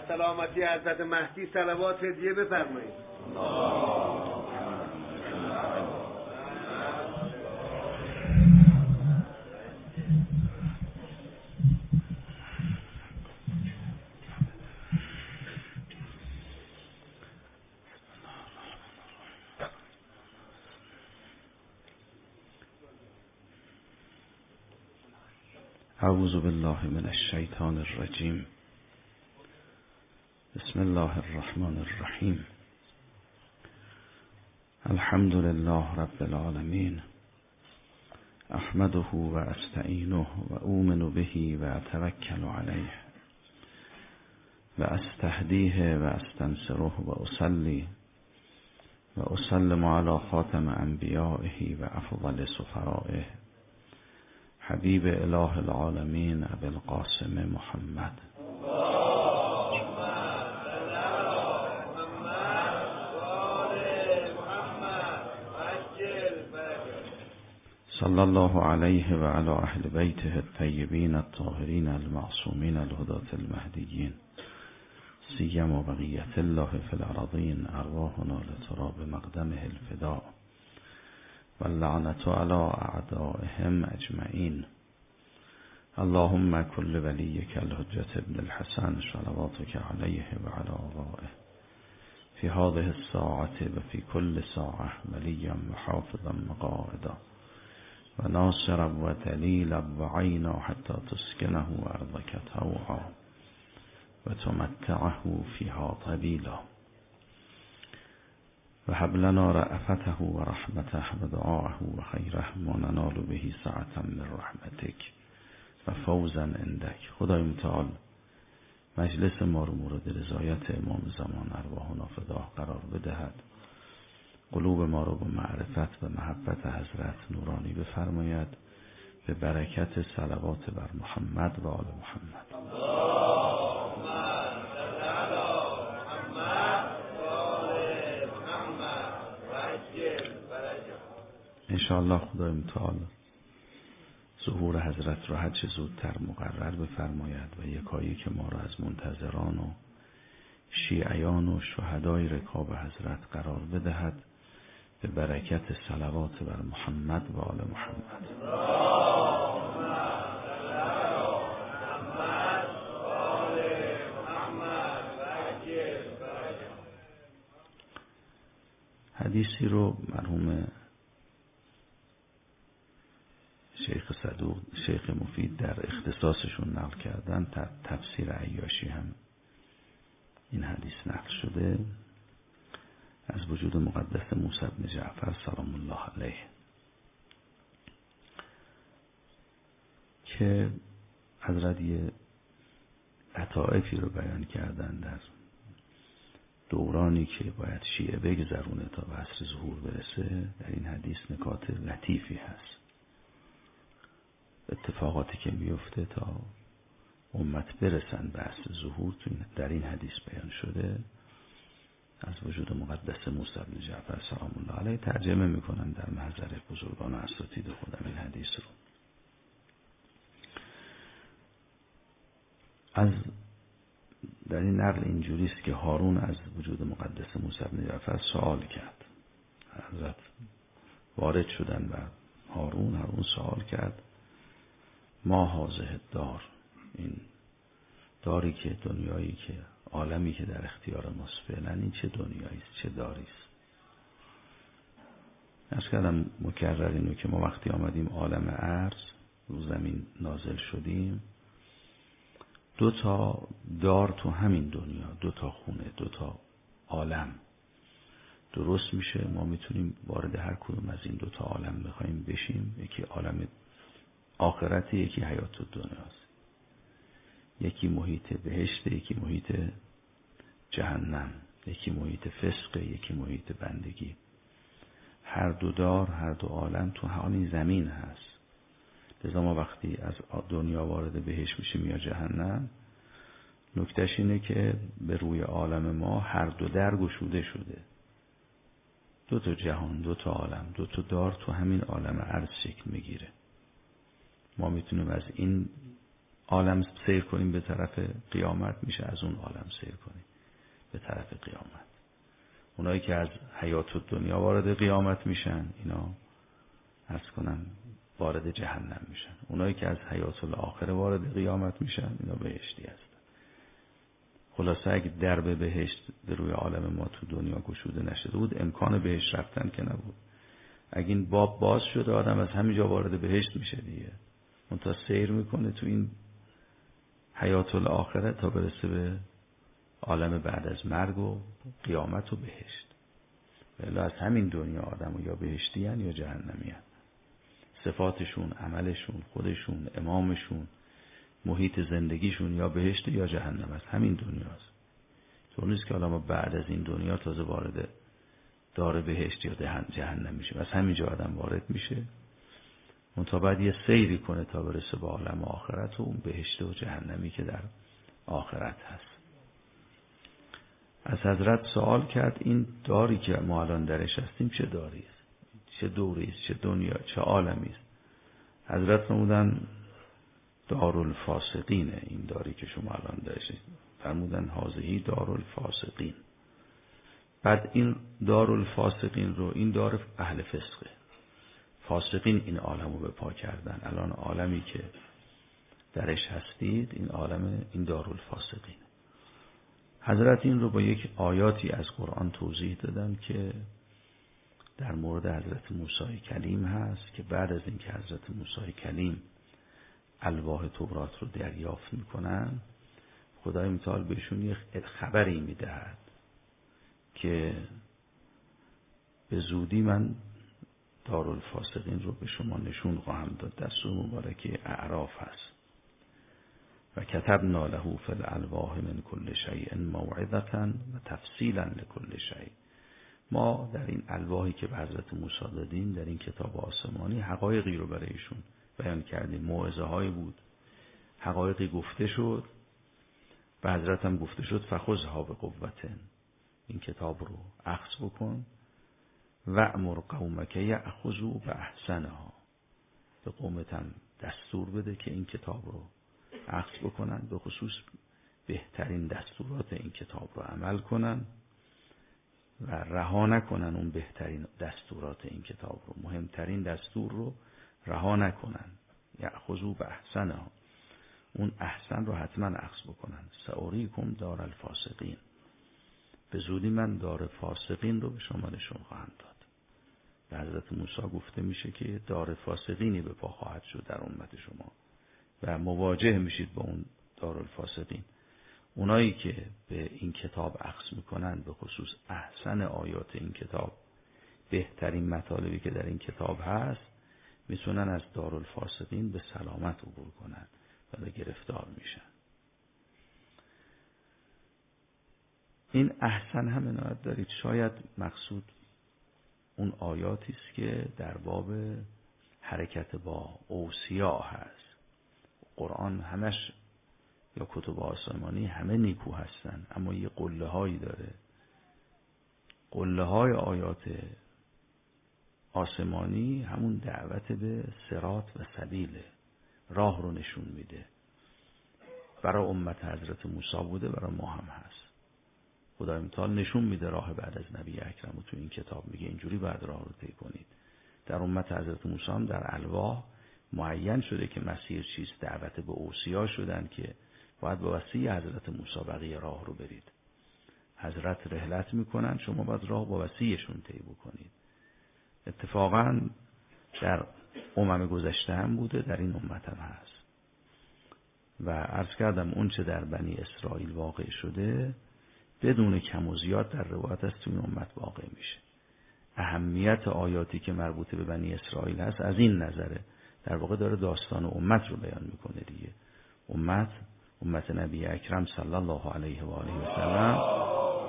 سلامتی حضرت مهدی صلوات هدیه بفرمایید. اعوذ بالله من الشیطان الرجیم. بسم الله الرحمن الرحیم. الحمد لله رب العالمین. احمده و استعینه و اؤمن به و اتوکل علیه و استهدیه و استنصره و اصلی و اسلم علی خاتم انبیائه و افضل سفرائه حبیب اله العالمین ابی القاسم محمد. صلی الله علیه و علی اهل بیته الطیبین الطاهرین المعصومین الهداة المهدیین سیما بقیة الله فی الارضین ارواحنا لتراب مقدمه الفداء واللعنة على اعدائهم اجمعین. اللهم كل وليك الحجة ابن الحسن صلواتك عليه وعلى آبائه في هذه الساعة وفي كل ساعة وليا وحافظا مقاعدا وناصرا ودليلا وعينا حتى تسكنه أرضك طوعا وتمتعه فيها طويلا وهب لنا رأفته ورحمته ودعاءه وخيره ما ننال به سعة من رحمتك و فوزا عندك. خدای متعال مجلس ما رو مورد رضایت امام زمان ارواحنا فداه قرار بدهد. قلوب ما رو به معرفت و محبت حضرت نورانی بفرماید به برکت صلوات بر محمد و آل محمد. انشاءالله خدای متعال ظهور حضرت را هر چه زودتر مقرر بفرماید و یکایی که ما را از منتظران و شیعیان و شهدای رکاب حضرت قرار بدهد به برکت صلوات بر محمد و آل محمد. حدیثی رو مرحوم شیخ مفید در اختصاصشون نقل کردن. در تفسیر عیاشی هم این حدیث نقل شده از وجود مقدس موسی بن جعفر سلام الله علیه که حضرت یه لطائفی رو بیان کردن در دورانی که باید شیعه بگذرونه تا به عصر ظهور برسه. در این حدیث نکات لطیفی هست، اتفاقاتی که میفته تا امت برسن به عصر ظهور در این حدیث بیان شده. از وجود مقدس موسی بن جعفر سلام الله علیه ترجمه میکنن در محضر بزرگان و اساتید خودم این حدیث رو. در این نقل اینجوری است که هارون از وجود مقدس موسی بن جعفر سوال کرد. حضرت وارد شدن و هارون سوال کرد ما هذه الدار، این داری که دنیایی که عالمی که در اختیار ماست فعلا این چه دنیایی است، چه داری است؟ از کردم مکرر اینو که ما وقتی آمدیم عالم ارض رو زمین نازل شدیم، 2 تا دار تو همین دنیا، 2 تا خونه، 2 تا عالم درست میشه. ما میتونیم وارد هر کدوم از این 2 تا عالم بخوایم بشیم. یکی عالم آخرت، یکی حیات دنیاست. یکی محیط بهشت، یکی محیط جهنم، یکی محیط فسق، یکی محیط بندگی. هر 2 دار، هر 2 عالم تو همین زمین هست. لذا ما وقتی از دنیا وارد بهشت میشیم یا جهنم، نکتهش اینه که به روی عالم ما هر 2 در گشوده شده. 2 تا جهان، 2 تا عالم، 2 تا دار تو همین عالم ارض شکل میگیره. ما میتونیم از این عالم سیر کنیم به طرف قیامت، میشه از اون عالم سیر کنیم به طرف قیامت. اونایی که از حیات دنیا وارد قیامت میشن، اینا عرض کنم وارد جهنم میشن. اونایی که از حیات الاخره وارد قیامت میشن، اینا بهشتی هستن. خلاصه اگه درب بهشت به روی عالم ما تو دنیا گشوده نشده بود، امکان بهشت رفتن که نبود. اگه این باب باز شده، آدم از همینجا وارد بهشت میشه دیگه. اون تا سیر میکنه تو این حیات الاخره تا برسه به عالم بعد از مرگ و قیامت و بهشت. ولی از همین دنیا آدم یا بهشتی هن یا جهنمی هن. صفاتشون، عملشون، خودشون، امامشون، محیط زندگیشون یا بهشت یا جهنم، از همین دنیاست. طور نیست که آدم بعد از این دنیا تازه وارد دار بهشت یا جهنم میشه. از همینجا آدم وارد میشه، اون تا بعد یه سیری کنه تا برسه به عالم آخرت و اون بهشت و جهنمی که در آخرت هست. از حضرت سوال کرد این داری که ما الان درش هستیم چه داری است؟ چه دوری است؟ چه دنیا؟ چه عالمی است؟ حضرت فرمودن دارالفاسقینه این داری که شما الان درش هستید. فرمودن هذه دارالفاسقین. بعد این دارالفاسقین رو، این دار اهل فسقه. فاسقین این عالم رو به پا کردن. الان عالمی که درش هستید این عالم، این دارالفاسقین. حضرت این رو با یک آیاتی از قرآن توضیح دادن که در مورد حضرت موسی کلیم هست که بعد از اینکه حضرت موسی کلیم الواح تورات رو دریافت میکنن، خدای متعال بهشون یک خبری میدهد که به زودی من دارالفاسقین رو به شما نشون خواهم داد. در سوره مبارکه اعراف هست و کتبنا له فی الالواح من کل شیء موعظة و تفصیلا لکل شیء. ما در این الواحی که به حضرت موسی دادیم، در این کتاب آسمانی، حقایقی رو برای ایشون بیان کردیم. موعظه های بود، حقایقی گفته شد و حضرت هم گفته شد فخذها بقوة، این کتاب رو اخذ بکن و امر قومک یأخذوا باحسنها، به قومتم دستور بده که این کتاب رو اخذ بکنن، به خصوص بهترین دستورات این کتاب رو عمل کنن و رها نکنن اون بهترین دستورات این کتاب رو، مهمترین دستور رو رها نکنن. یأخذوا باحسنها، اون احسن رو حتما اخذ بکنن. سأریکم دار الفاسقین، به زودی من دار فاسقین رو به شما نشون خواهم داد. به حضرت موسی گفته میشه که دار فاسقینی به پا خواهد شد در امت شما و مواجه میشید با اون دارالفاسقین. اونایی که به این کتاب اخذ میکنن، به خصوص احسن آیات این کتاب، بهترین مطالبی که در این کتاب هست، میتونن از دارالفاسقین به سلامت عبور کنن و گرفتار میشن. این احسن هم عنایت دارید. شاید مقصود اون آیاتی است که در باب حرکت با اوصیا هست. قرآن همش یا کتب آسمانی همه نیکو هستن، اما یه قله هایی داره. قله های آیات آسمانی همون دعوت به صراط و سبیله، راه رو نشون میده. برای امت حضرت موسی بوده، برای ما هم هست. خدای متعال نشون میده راه بعد از نبی اکرم و تو این کتاب میگه اینجوری بعد راه رو طی کنید. در امت حضرت موسی هم در الواح معین شده که مسیر چیست. دعوت به اوصیا شدن که باید با وصی حضرت موسی بقیه راه رو برید. حضرت رحلت میکنن، شما باید راه با وصیشون طی بکنید. اتفاقا در امم گذشته هم بوده، در این امت هم هست. و عرض کردم اون چه در بنی اسرائیل واقع شده بدون کم و زیاد در روایت از توی این امت واقع میشه. اهمیت آیاتی که مربوط به بنی اسرائیل هست از این نظره، در واقع داره داستان امت رو بیان میکنه دیگه. امت نبی اکرم صلی الله علیه و آله و سلم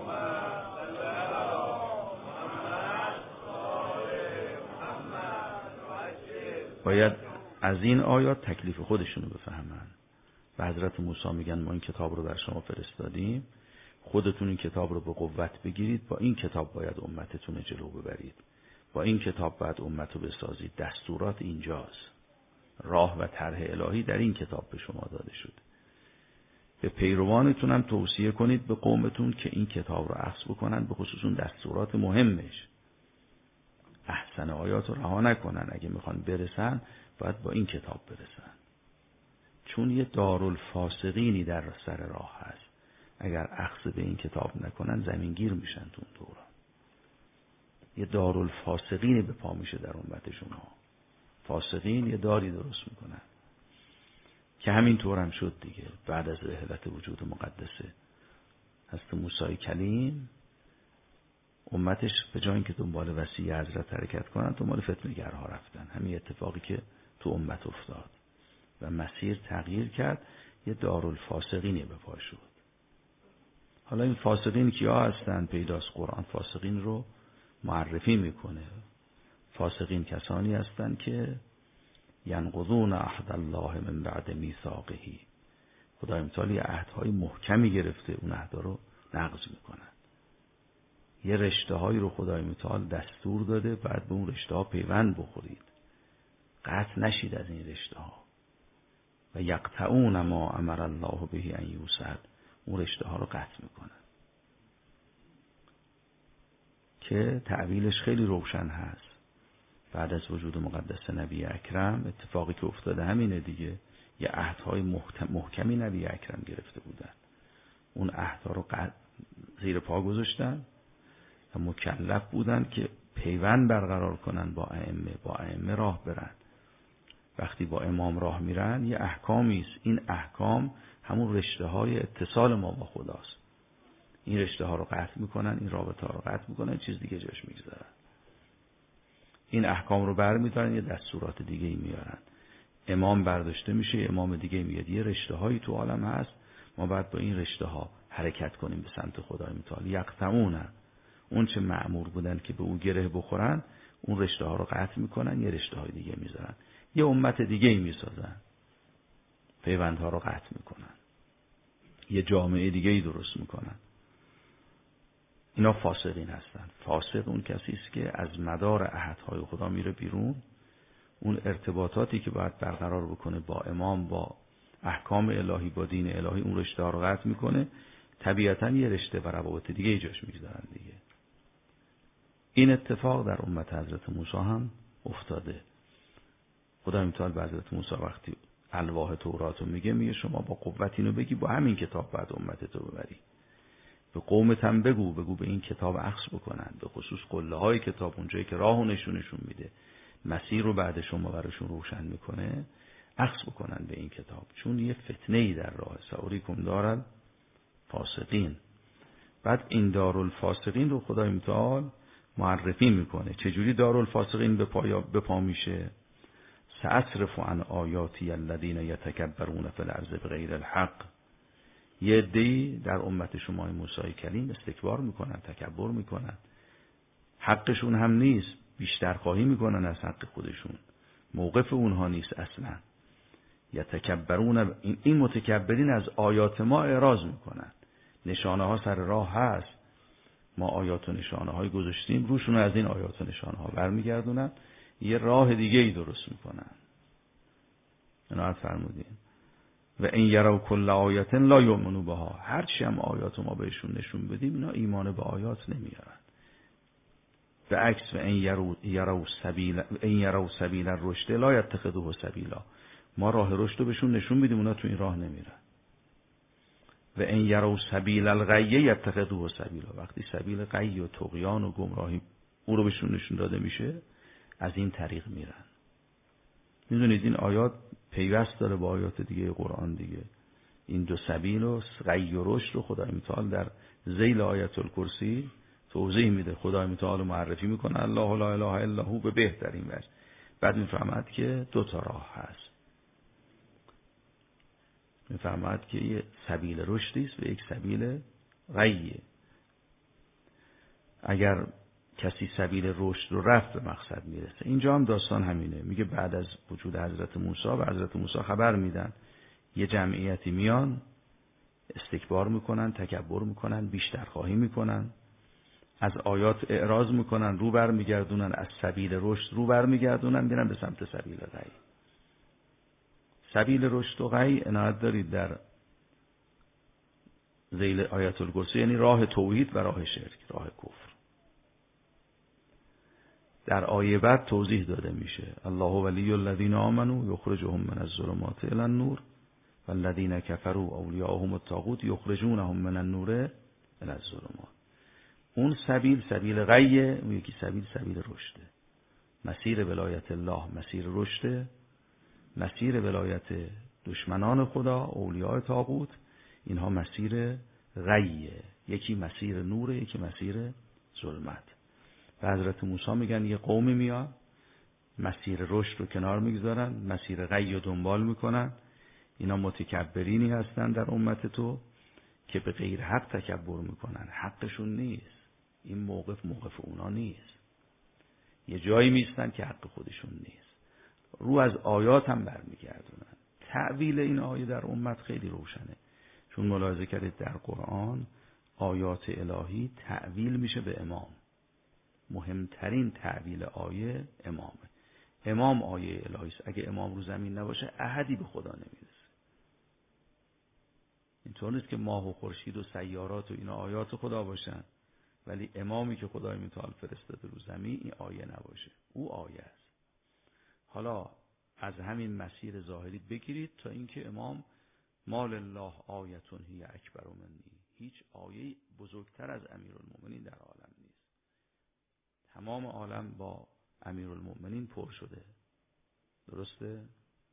باید از این آیات تکلیف خودشونو بفهمن. و حضرت موسی میگن ما این کتاب رو بر شما فرستادیم، خودتون این کتاب رو به قوت بگیرید، با این کتاب باید امتتون جلو ببرید، با این کتاب باید امت رو بسازید. دستورات اینجاست. راه و طرح الهی در این کتاب به شما داده شده. به پیروانتون هم توصیه کنید به قومتون که این کتاب رو اخذ بکنن، به خصوص اون دستورات مهمش. احسن آیات رو رها نکنن. اگه میخوان برسن باید با این کتاب برسن، چون یه دارالفاسقینی در سر راه هست. اگر اخذ به این کتاب نکنن زمینگیر میشن تو اون دوران. یه دارالفاسقینی به پا میشه در امت شما. فاسقین یه داری درست میکنن که همین طور هم شد دیگه. بعد از رحلت وجود مقدسه حضرت موسی کلیم، امتش به جای اینکه دنبال وصی حضرت حرکت کنن دنبال فتنه‌گرها رفتن. همین اتفاقی که تو امت افتاد و مسیر تغییر کرد، یه دارالفاسقینی به پا شد. حالا این فاسقین کیا هستن؟ پیداست قرآن فاسقین رو معرفی میکنه. فاسقین کسانی هستن که ینقضون عهد الله من بعد میثاقه. خدای متعال عهدهای محکمی گرفته، اون عهدها رو نقض میکنن. یه رشته هایی رو خدای متعال دستور داده، بعد به اون رشته ها پیوند بخورید، قطع نشید از این رشته ها. و یقطعون ما امر الله به ان یوصل، اون رشته ها رو قطع میکنن که تعبیرش خیلی روشن هست. بعد از وجود مقدس نبی اکرم اتفاقی که افتاده همینه دیگه. یه عهدهای محکمی نبی اکرم گرفته بودن، اون عهدها رو زیر پا گذاشتن و مکلف بودن که پیوند برقرار کنن با ائمه راه برن. وقتی با امام راه میرن یه احکامی است، این احکام همون رشته های اتصال ما با خداست. این رشته ها رو قطع میکنن، این رابطه ها رو قطع میکنن، چیز دیگه جاش میگذارن. این احکام رو برمی‌دارن، یه دستورات دیگه ای میارن. امام برداشته میشه، امام دیگه میاد. یه رشته هایی تو عالم هست، ما باید با این رشته ها حرکت کنیم به سمت خدای متعال. یقطعون، اون چه مأمور بودن که به اون گره بخورن، اون رشته ها رو قطع میکنن، یه رشته های دیگه میذارن، یه امت دیگه ای میسازن، پیوندها رو قطع میکنن، یه جامعه دیگه ای درست میکنن. اینا فاسقین هستن. فاسق اون کسی است که از مدار عهدهای خدا میره بیرون. اون ارتباطاتی که باید برقرار بکنه با امام، با احکام الهی، با دین الهی، اون رشته ها رو قطع میکنه. طبیعتاً یه رشته و روابط دیگه ای جاش میگذارن دیگه. این اتفاق در امت حضرت موسی هم افتاده. خدای متعال به حضرت موسی وقتی الواح تورات رو میگه شما با قوت اینو بگی، با همین کتاب بعد امتتو ببری. به قومت هم بگو به این کتاب اخذ بکنن، به خصوص قله های کتاب، اونجایی که راهو نشون میده، مسیر رو بعد شما براشون روشن میکنه، اخذ بکنن به این کتاب، چون یه فتنه‌ای در راه. ساریکم دارن فاسقین. بعد این دارالفاسقین رو خدای متعال معرفی میکنه. چجوری دارالفاسقین به پا میشه؟ سأصرف عن آیاتی الذین یتکبرون فی الارض بغیر الحق. یه عده‌ای در امت شما موسی کلیم استکبار میکنن، تکبر میکنن، حقشون هم نیست، بیشتر خواهی میکنن از حق خودشون، موقف اونها نیست اصلا. یتکبرون، این متکبرین از آیات ما اعراض میکنن. نشانه ها سر راه هست، ما آیات و نشانه های گذاشتیم، روشون از این آیات و نشانه ها برمیگردونن، یه راه دیگه ای درست میکنن. عنایت فرمودین. و این یروا کل آیت لا یؤمنوا بها. هرچی هم آیات ما بهشون نشون بدیم اینا ایمان به آیات نمیارن. به عکس و این یروا سبیل الرشد لا یتخذوه سبیلا. ما راه رشد رو بهشون نشون میدیم، اونا تو این راه نمیرن. و این یروا سبیل الغی یتخذوه سبیلا. وقتی سبیل غی و طغیان و گمراهی او رو بهشون نشون داده میشه، از این طریق میرن. میدونید این آیات پیوست داره با آیات دیگه قرآن دیگه. این دو سبیل و غی و رشد رو خدای متعال در ذیل آیت الکرسی توضیح میده. خدای متعال معرفی میکنه الله لا اله الا هو به بهترین وجه. بعد میفهمد که دو تا راه هست. میفهمد که یه سبیل رشدی است و یک سبیل غیه. اگر کسی سبیل رشد رو رفت به مقصد میرسه. اینجا هم داستان همینه. میگه بعد از وجود حضرت موسی و حضرت موسی خبر میدن یه جمعیتی میان استکبار میکنن، تکبر میکنن، بیشتر خواهی میکنن، از آیات اعراض میکنن، رو برمیگردونن، از سبیل رشد رو برمیگردونن، میرن به سمت سبیل غی. سبیل رشد و غی عنایت دارید در ذیل آیت الکرسی، یعنی راه توحید و راه شرک، راه کفر. در آیه بعد توضیح داده میشه الله ولی الذین آمنوا یخرجهم من الظلمات الی النور والذین کفروا اولیاءهم الطاغوت یخرجونهم من النور الی الظلمات. اون سبیل غیه، اون یکی سبیل رشده. مسیر ولایت الله مسیر رشده، مسیر ولایت دشمنان خدا اولیاء طاغوت اینها مسیر غیه. یکی مسیر نوره، یکی مسیر ظلمت. و حضرت موسی میگن یه قومی میاد مسیر رشد رو کنار میگذارن، مسیر غی رو دنبال میکنن. اینا متکبرینی هستن در امت تو که به غیر حق تکبر میکنن، حقشون نیست. این موقف اونا نیست. یه جایی میستن که حق خودشون نیست. رو از آیات هم برمیگردونن. تعویل این آیه در امت خیلی روشنه، چون ملاحظه کردید در قرآن آیات الهی تعویل میشه به امام. مهمترین تعویل آیه امامه. امام آیه الهی است. اگه امام رو زمین نباشه احدی به خدا نمیرسه. اینطور نیست که ماه و خورشید و سیارات و اینا آیات خدا باشن ولی امامی که خدای متعال فرستاده رو زمین این آیه نباشه. او آیه است. حالا از همین مسیر ظاهری بگیرید تا اینکه امام مال الله آیتون هی اکبر منی، هیچ آیه بزرگتر از امیرالمومنین در عالم نیست. تمام عالم با امیرالمومنین پر شده. درسته؟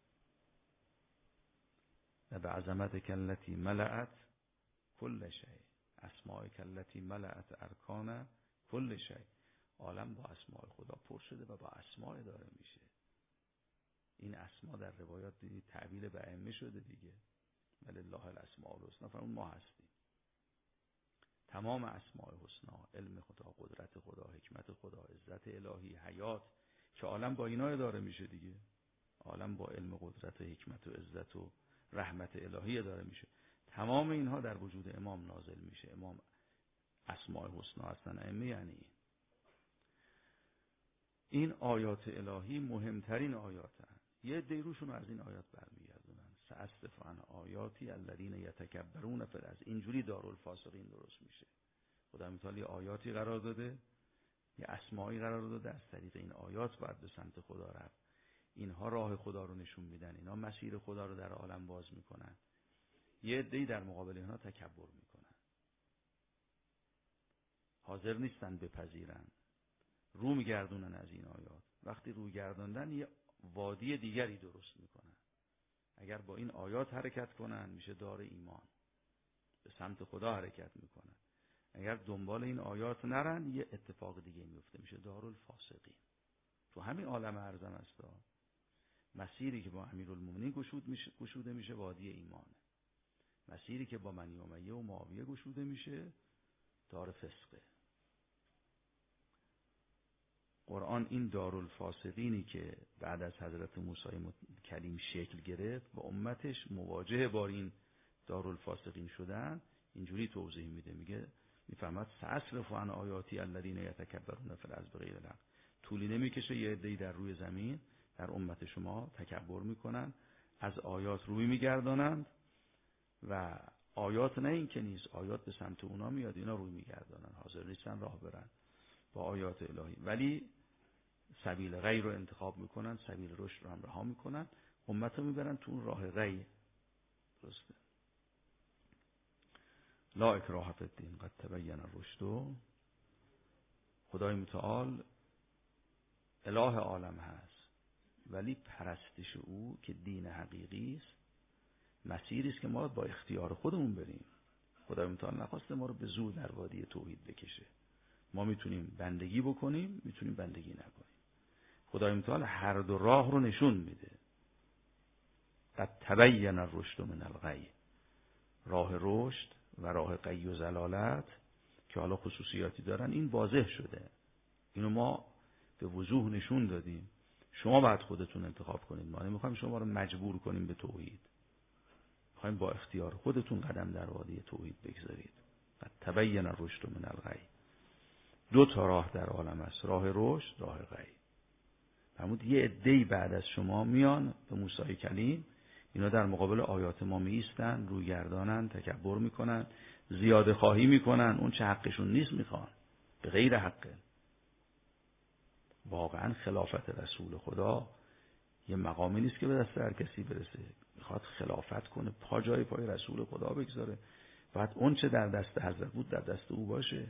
و به عظمت کلتی ملأت کل شیء، اسماء کلتی ملأت ارکان کل شیء. عالم با اسماء خدا پر شده و با اسماء داره میشه. این اسماء در روایات دیدید تعبیل به ائمه شده دیگه. ولله الاسماء الحسنی، فرمون ما هستیم. تمام اسماء حسنا، علم خدا، قدرت خدا، حکمت خدا، عزت الهی، حیات، که عالم با اینا داره میشه دیگه. عالم با علم، قدرت، حکمت و عزت و رحمت الهی داره میشه. تمام اینها در وجود امام نازل میشه. امام اسماء حسنا هستن. ائمه یعنی این آیات الهی مهمترین آیاتن. یه دیروشون از این آیات برمیگردونن. سأصرف عن آیاتی الذین یتکبرون فی الارض. اینجوری دارالفاسقین درست میشه. خدا متعال آیاتی قرار داده، یه اسمایی قرار داده، از طریق این آیات باید به سمت خدا رفت. اینها راه خدا رو نشون میدن، اینا مسیر خدا رو در عالم باز میکنن. یه عده‌ای در مقابل اینا تکبر میکنن، حاضر نیستن بپذیرن، رو میگردونن از این آیات. وقتی رو گردوندن یه وادی دیگری درست میکنن. اگر با این آیات حرکت کنن میشه دار ایمان، به سمت خدا حرکت میکنن. اگر دنبال این آیات نرن یه اتفاق دیگه میفته، میشه دارالفاسقین. تو همین عالم ارزم است. مسیری که با امیرالمومنین گشوده میشه وادی ایمانه. مسیری که با بنی امیه و معاویه گشوده میشه دار فسقه. قرآن این دارالفاسقینی که بعد از حضرت موسی کلیم شکل گرفت و امتش مواجه با این دارالفاسقین شدن اینجوری توضیح میده. میفهمد سأصرف عن آیاتی الذین یتکبرون فی الارض بغیر الحق. طولی نمیکشه یه عده‌ای در روی زمین در امت شما تکبر میکنن، از آیات روی میگردانند و آیات نه این که نیست، آیات به سمت اونا میاد، اینا روی میگردانن، حاضر نیستن راه برن با آیات الهی، ولی سبیل غی رو انتخاب میکنن، سبیل رشد رو هم رها میکنن، امت رو میبرن تو اون راه غی. درسته؟ لا اکراه فی الدین قد تبین الرشد. خدای متعال اله عالم هست ولی پرستش او که دین حقیقی است مسیری است که ما با اختیار خودمون بریم. خدای متعال نخواسته ما رو به زور در وادی توحید بکشه. ما میتونیم بندگی بکنیم، میتونیم بندگی نکنیم. خدای متعال هر دو راه رو نشون میده. قد تبین الرشد من الغی، راه رشد و راه غی و ضلالت که حالا خصوصیاتی دارن این واضح شده. اینو ما به وضوح نشون دادیم. شما باید خودتون انتخاب کنید. ما نمیخوایم شما رو مجبور کنیم به توحید. میخوایم با اختیار خودتون قدم در وادی توحید بگذارید. قد تبین الرشد من الغی. دو تا راه در عالم است، راه رشد، راه غی. فرمود یه عده‌ای بعد از شما میان به موسی کلیم اینا در مقابل آیات ما میایستن، رویگردانن، تکبر میکنن، زیاده خواهی میکنن، اون چه حقشون نیست میخوان، به غیر حقه. واقعا خلافت رسول خدا یه مقامی نیست که به دست هر کسی برسه. میخواد خلافت کنه، پا جای پای رسول خدا بگذاره، باید اون چه در دست حضرت بود در دست او باشه.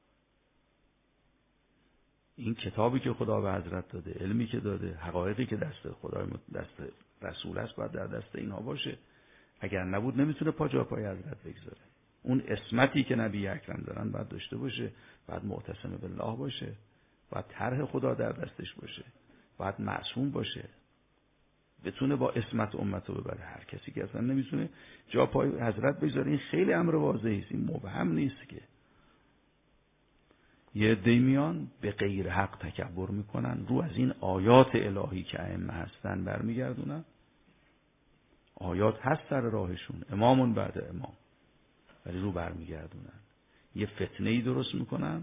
این کتابی که خدا به حضرت داده، علمی که داده، حقایقی که دست خدا دست رسول است باید در دست اینها باشه. اگر نبود نمیتونه پا جای پای حضرت بگذاره. اون عصمتی که نبی اکرم دارن باید داشته باشه، باید معتصم بالله باشه، باید طرح خدا در دستش باشه، باید معصوم باشه، بتونه با عصمت امت رو ببره. هر کسی که اصلا نمیتونه جا پای حضرت بگذاره، این خیلی امر واضحی است، این مبهم نیست که. یه عده‌ای میان به غیر حق تکبر میکنن، رو از این آیات الهی که ائمه هستن برمیگردونن. آیات هست سر راهشون، امامون بعد امام، ولی رو برمیگردونن، یه فتنه‌ای درست میکنن،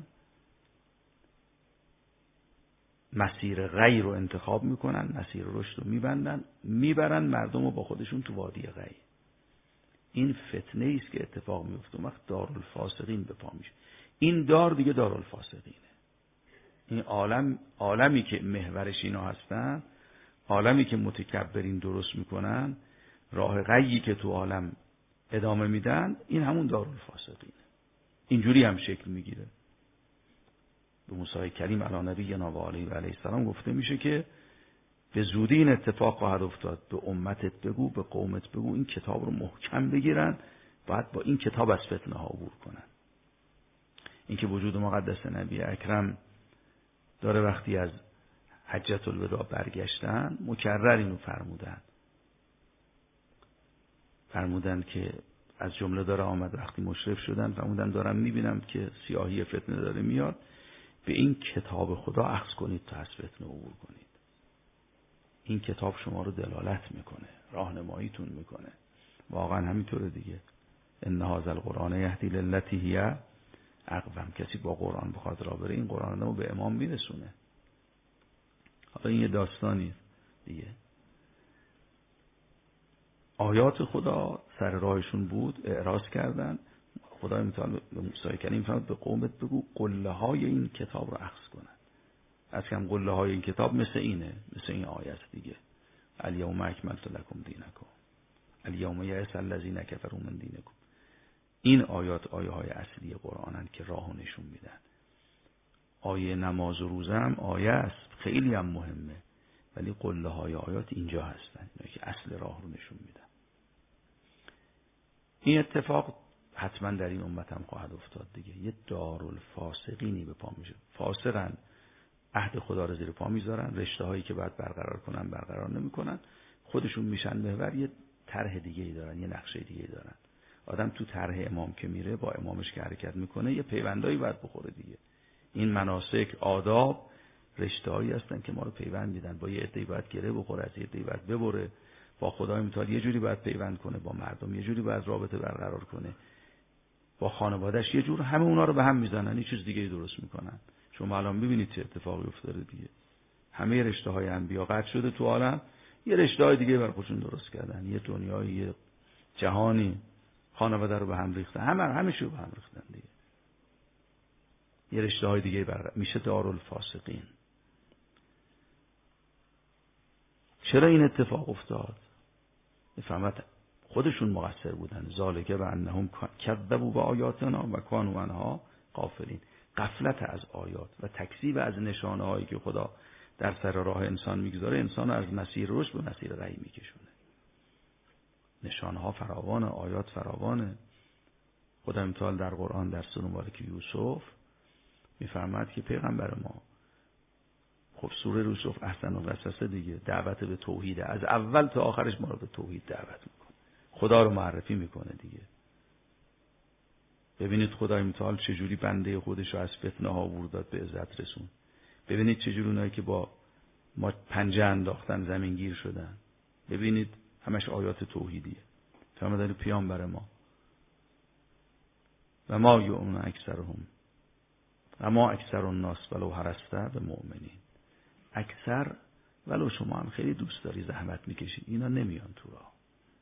مسیر غی رو انتخاب میکنن، مسیر رشد رو میبرن مردم رو با خودشون تو وادی غی. این فتنه است که اتفاق میفته، وقت دارالفاسقین به پا میشه. این دار دیگه دارالفاسقینه. این عالمی که محورش اینا هستن، عالمی که متکبرین درست میکنن، راه غیی که تو عالم ادامه میدن، این همون دارالفاسقینه. اینجوری هم شکل میگیره. به موسی کریم علی نبینا و علیه السلام گفته میشه که به زودی این اتفاق خواهد افتاد. به امتت بگو، به قومت بگو این کتاب رو محکم بگیرن، باید با این کتاب از فتنه ها عبور کنن. این که وجود مقدس نبی اکرم داره وقتی از حجت الوداع برگشتن، مکرر اینو فرمودن که از جمله داره آمد وقتی مشرف شدن، فرمودن دارم میبینم که سیاهی فتنه داره میاد، به این کتاب خدا اخذ کنید تا از فتنه عبور کنید. این کتاب شما رو دلالت میکنه، راهنماییتون میکنه. واقعا همینطوره دیگه. ان هذا القرآن یهدی للتی هی اقوم. کسی با قرآن بخواد راه بره، این قرآن رو به امام میرسونه. حالا این یه داستانی دیگه. آیات خدا سر راهشون بود، اعراض کردن. خدای متعال به موسی کریم فرمود به قومت بگو قله های این کتاب رو اخذ کنن. از کم قله های این کتاب مثل اینه، مثل این آیت دیگه. الیوم اکملت لکم دینکم الیوم یئس الذین کفروا من دینکم. این آیات آیه های اصلی قرآنن که راهو نشون میدن. آیه نماز و روزه هم آیه است، خیلی هم مهمه، ولی قله های آیات اینجا هستن، اینا که اصل راه رو نشون میدن. این اتفاق حتما در این امت هم خواهد افتاد دیگه. یه دارالفاسقینی به پا میشه، فاسقن، عهد خدا رو زیر پا میذارن، رشته هایی که باید برقرار کنن برقرار نمیکنن، خودشون میشن محور، یه طرح دیگه ای دارن، یه نقشه دیگه ای دارن. آدم تو طرح امام که میره، با امامش که حرکت میکنه، یه پیوندایی باید بخوره دیگه. این مناسک، آداب، رشته‌هایی هستن که ما رو پیوند میدن. با یه عده‌ای باید گره بخوره، از یه عده‌ای باید ببره، با خدای متعال یه جوری باید پیوند کنه، با مردم یه جوری باید رابطه برقرار کنه، با خانواده‌اش یه جور. همه اونا رو به هم میزنن، یه چیز دیگه‌ای درست میکنن. شما الان ببینید چه اتفاقی افتاده دیگه. همه رشته‌های انبیا قطع شده تو عالم، یه رشته‌های دیگه برای خودشون درست کردن، یه دنیای، یه جهانی. خانواده رو به هم ریختن، همه شو به هم ریختن دیگه. یه رشته‌های دیگه میشه دارالفاسقین. چرا این اتفاق افتاد؟ فهمت خودشون مقصر بودن. ذالک و انهم کذبوا بآیاتنا و کانوا عنها غافلین. غفلت از آیات و تکذیب از نشانه‌هایی که خدا در سر راه انسان میگذاره، انسان از مسیر رشد به مسیر غی میکشونه. نشانه‌ها فراوانه، آیات فراوانه. خدای متعال در قرآن در سوره مبارکه یوسف میفرماد که پیغمبر ما، خب سوره یوسف احسن القصص دیگه، دعوت به توحید، از اول تا آخرش ما رو به توحید دعوت میکنه، خدا رو معرفی میکنه دیگه. ببینید خدای متعال چجوری بنده خودش رو از فتنه ها آورد داد به عزت رسون. ببینید چجوری اونایی که با ما پنجه انداختن زمینگیر شدن. ببینید همش آیات توحیدیه. فرمودن پیامبر ما و ما یؤمن اکثرهم و ما اکثر الناس ولو حرصت بمؤمنین. اکثر ولو شما هم خیلی دوست داری زحمت میکشی، اینا نمیان تو راه.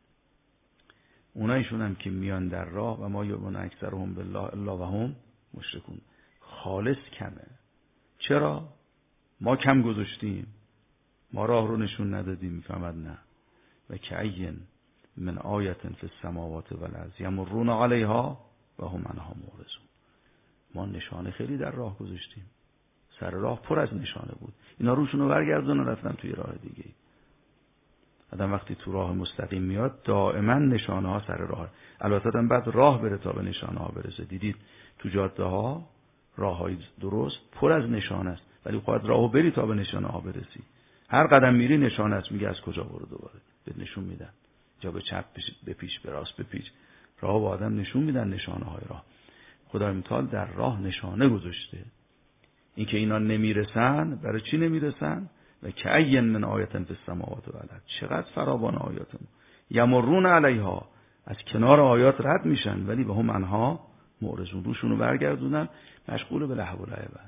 اونایشون هم که میان در راه و ما یؤمن اکثرهم بالله الا و هم مشرکون، خالص کمه. چرا؟ ما کم گذاشتیم، ما راه رو نشون ندادیم. میفهمد نه. و کأین من آیة فی السماوات والارض یمرون علیها و هم عنها معرضون. ما نشانه خیلی در راه گذاشتیم، سر راه پر از نشانه بود، اینا روشونو برگردون رفتن توی راه دیگه. آدم وقتی تو راه مستقیم میاد دائما نشانه ها سر راه. البته آدم بعد راه بره تا به نشانه ها برسه. دیدید تو جاده ها راههای درست پر از نشانه است، ولی باید راهو بری تا به نشانه ها برسی. هر قدم میری نشانه است، میگه از کجا برو، دوباره بهت نشون میدن جا به چپ به پیش، به راست به پیش، راه با آدم نشون میدن نشانه های راه. خدای متعال در راه نشانه گذاشته. این که اینا نمیرسن، برای چی نمیرسن؟ و کأین من آیة فی السماوات والارض، چقدر فراوان آیاتمون، یمرون علیها، از کنار آیات رد میشن ولی به هم عنها معرضون، روشونو برگردونن، مشغول به لهو و لعبن.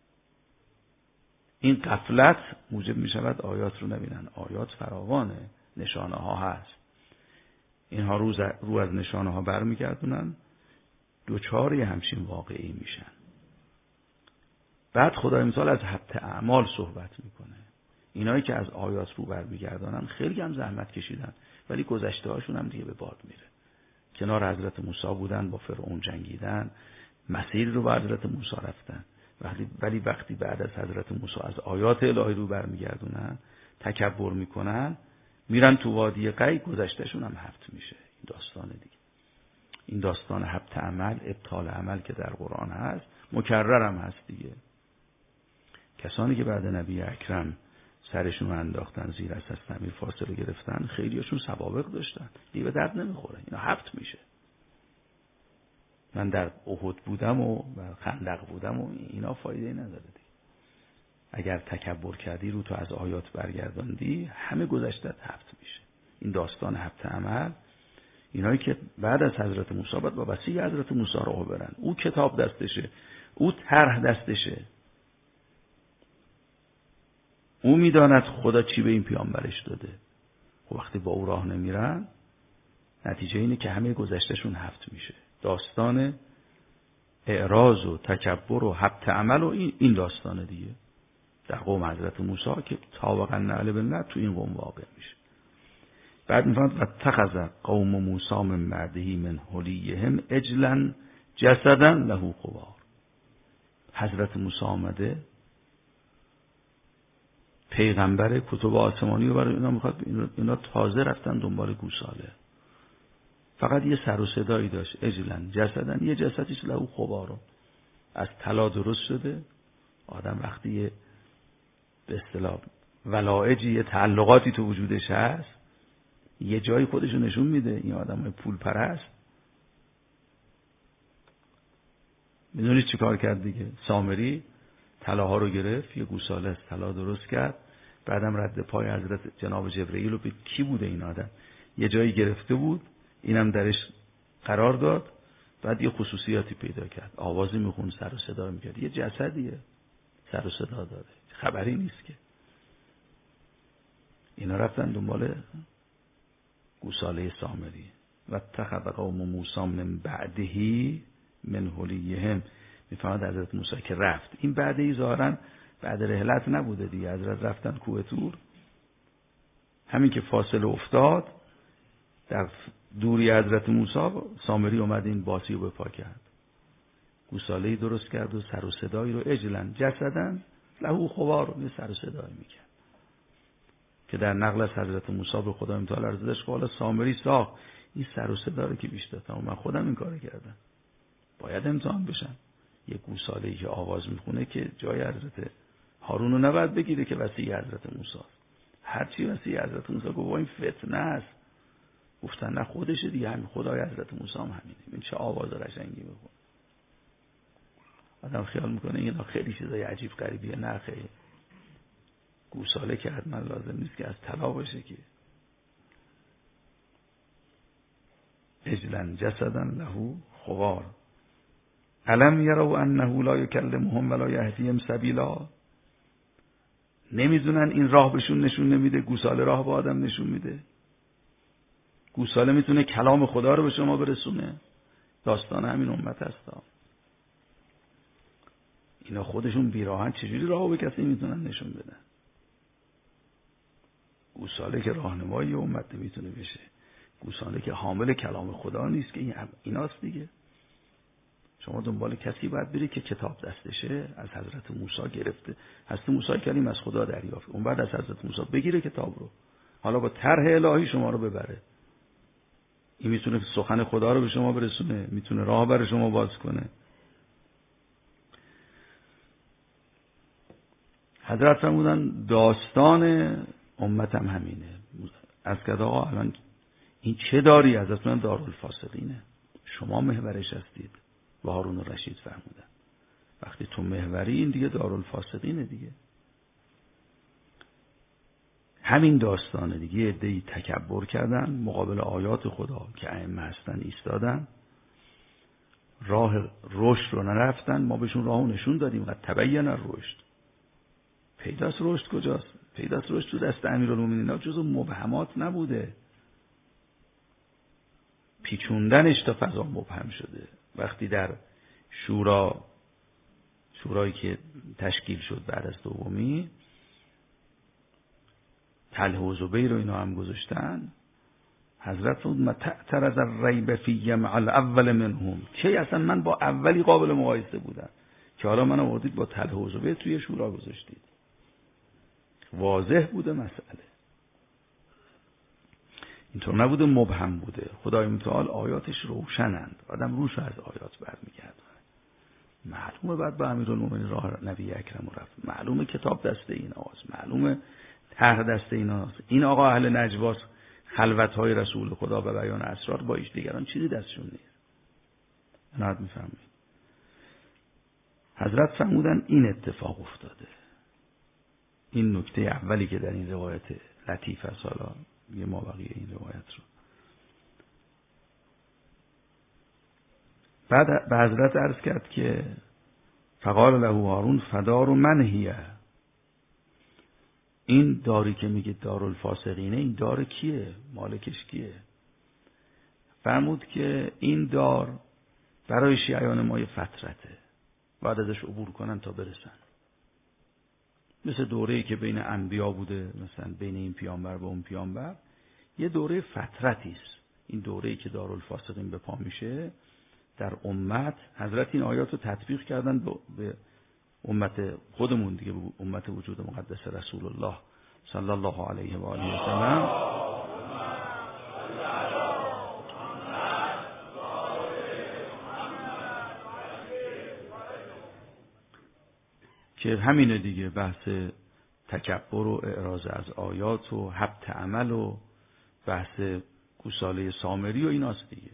این غفلت موجب میشود آیات رو نبینن. آیات فراوانه، نشانه ها هست، اینها رو از نشانه ها برمیگردونن، دوچاری همچین واقعی میشن. بعد خدای متعال از حبط اعمال صحبت میکنه. اینایی که از آیات رو برمیگردانن خیلی هم زحمت کشیدن، ولی گذشته هاشون هم دیگه به باد میره. کنار حضرت موسی بودن، با فرعون جنگیدن، مسیر رو با حضرت موسی رفتن، ولی وقتی بعد از حضرت موسی از آیات الهی رو برمیگردونن، تکبر میکنن، میرن تو وادی قی، گذشتهشون هم حبط میشه. این داستان دیگه، این داستان حبط عمل، ابطال عمل که در قرآن هست، مکرر هم هست دیگه. کسانی که بعد نبی اکرم سرشون رو انداختن زیر اساس نمیر، فاصله گرفتن، خیلیاشون سوابق داشتن، دیگه به درد نمیخوره، اینا حبط میشه. من در احد بودم و خندق بودم و اینا فایده نداره دیگه. اگر تکبر کردی، رو تو از آیات برگرداندی، همه گذشتت حبط میشه. این داستان حبط عمل، اینایی که بعد از حضرت موسی باید با وصی حضرت موسی راه برن، او کتاب دستشه، او طرح دستشه، او میداند خدا چی به این پیامبرش داده. خب وقتی با او راه نمیرن، نتیجه اینه که همه گذشتهشون حبط میشه. داستان اعراض و تکبر و حبط عمل و این داستان دیگه در قوم حضرت موسی که طابقا نعل بالله تو این قوم واقع میشه. بعد میفهمد و اتخذ قوم موسی من بعده من حلیهم عجلا جسدا له خوار. حضرت موسی آمده، پیغمبر کتب آسمانی رو برای اینا میخواد، اینا تازه رفتن دنبال گوساله، فقط یه سر و صدایی داشت، عجلا جسدا، یه جسدیش له خوار، از طلا درست شده. آدم وقتی به اصطلاح ولایجی، یه تعلقاتی تو وجودش هست، یه جایی خودشو نشون میده. این آدم پول پرست، میدونی چی کار کرد دیگه؟ سامری طلاها رو گرفت، یه گوساله از طلا درست کرد، بعدم رد پای حضرت جناب جبرئیل رو به کی بوده این آدم، یه جایی گرفته بود، اینم درش قرار داد، بعد یه خصوصیاتی پیدا کرد، آوازی میخوند، سر و صدا میکرد، یه جسدیه سر و صدا داره، خبری نیست که. اینا رفتن دنبال گوساله سامری. و اتخذ قوم موسی من بعده من حلیهم. میفهمد حضرت موسی که رفت، این بعدهی ظاهرا بعد رحلت نبوده دیگه، حضرت رفتن کوه طور، همین که فاصله افتاد در دوری حضرت موسی، سامری اومد این باسی رو بپا کرد، گوساله‌ای درست کرد و سر و صدایی رو، عجلا جسدن له خوار رو، یه سر و صدایی میکرد که در نقل از حضرت موسی به خدا متعال عرض داشت، حالا سامری ساخت این سر و صدا رو که بیش دادم، من خودم این کارو کردم، باید امتحان بشم. یه گوساله‌ای که آواز میخونه که جای حضرت هارون رو نباید بگیره که وصی حضرت موسی است. هرچی وصی حضرت موسی گفت این فتنه است، گفتن نه خودشه دیگه، همین خدای حضرت موسی هم همینه، این چه آواز قشنگی میخونه. آدم خیال میکنه اینا خیلی چیزای عجیب غریبیه، نه خیلی. گوساله که حتما لازم نیست که از طلا باشه که. عجلا جسدا له خوار الم یروا انه لا یکلمهم ولا یهدیهم سبیلا. نمیدونن این راه بهشون نشون نمیده، گوساله راه به آدم نشون میده. گوساله میتونه کلام خدا رو به شما برسونه. داستان همین امت هستا. اینا خودشون بیراحت چجوری راه به کسی میتونن نشون بدن؟ گوساله که راهنمای امت نمیتونه بشه، گوساله که حامل کلام خدا نیست که ایناست دیگه. شما دنبال کسی باید بری که کتاب دستشه. از حضرت موسی گرفته، حضرت موسی کلیم از خدا دریافت، اون بعد از حضرت موسی بگیره کتاب رو، حالا با طرح الهی شما رو ببره. این میتونه سخن خدا رو به شما برسونه، میتونه راه برای شما باز کنه. حضرت فرمودن داستان امتم همینه. از که آقا الان این چه داری؟ حضرت فرمودن دارالفاسقینه، شما محورش هستید. و هارون الرشید فرمودن وقتی تو محوری این دیگه دارالفاسقینه دیگه. همین داستانه دیگه. یه عده‌ای تکبر کردن مقابل آیات خدا که ائمه هستن ایستادن، راه رشد رو نرفتن. ما بهشون راهو نشون دادیم. قد تبین الرشد. پیداست رشد کجاست؟ پیداست رشد تو دست امیرالمومنین، جزو مبهمات نبوده. پیچوندنش تا فضا مبهم شده. وقتی در شورایی که تشکیل شد بعد از دومی، طلحه و زبیر رو اینا هم گذاشتن، حضرت فرمود متعترض الریب فی مع الاول منهم. کی اصلا من با اولی قابل مقایسه بودم که حالا من آوردید با طلحه و زبیر توی شورا گذاشتید؟ واضح بوده مسئله، اینطور نبوده مبهم بوده. خدای متعال آیاتش روشنند، آدم روش از آیات برمیگرده. معلومه بعد با امیرالمومنین راه نبی اکرم رفت، معلومه کتاب دست ایناست، معلومه طرح دست ایناست. این آقا اهل نجواست، خلوت‌های رسول خدا و بیان اسرار با ایش دیگران چیزی دستشون نیست. نهاد میفهمید. حضرت فرمودن این اتفاق افتاده. این نکته اولی که در این روایت لطیف است. حالا یه ما بقیه این روایت رو بعد به حضرت عرض کرد که فقال له هارون فدار من هیه. این داری که میگه دارالفاسقینه، این دار کیه؟ مالکش کیه؟ فرمود که این دار برای شیعیان ما یه فترته، بعد ازش عبور کنن تا برسن. مثل دوره‌ای که بین انبیا بوده، مثلا بین این پیامبر و اون پیامبر، یه دوره فترتی است. این دوره‌ای که دارالفاسقین به پا میشه در امت، حضرت این آیات رو تطبیق کردن به امت خودمون دیگه، به امت وجود مقدس رسول الله صلی الله علیه و آله و سلم. که همینه دیگه، بحث تکبر و اعراض از آیات و حبط عمل و بحث گوساله سامری و ایناست دیگه.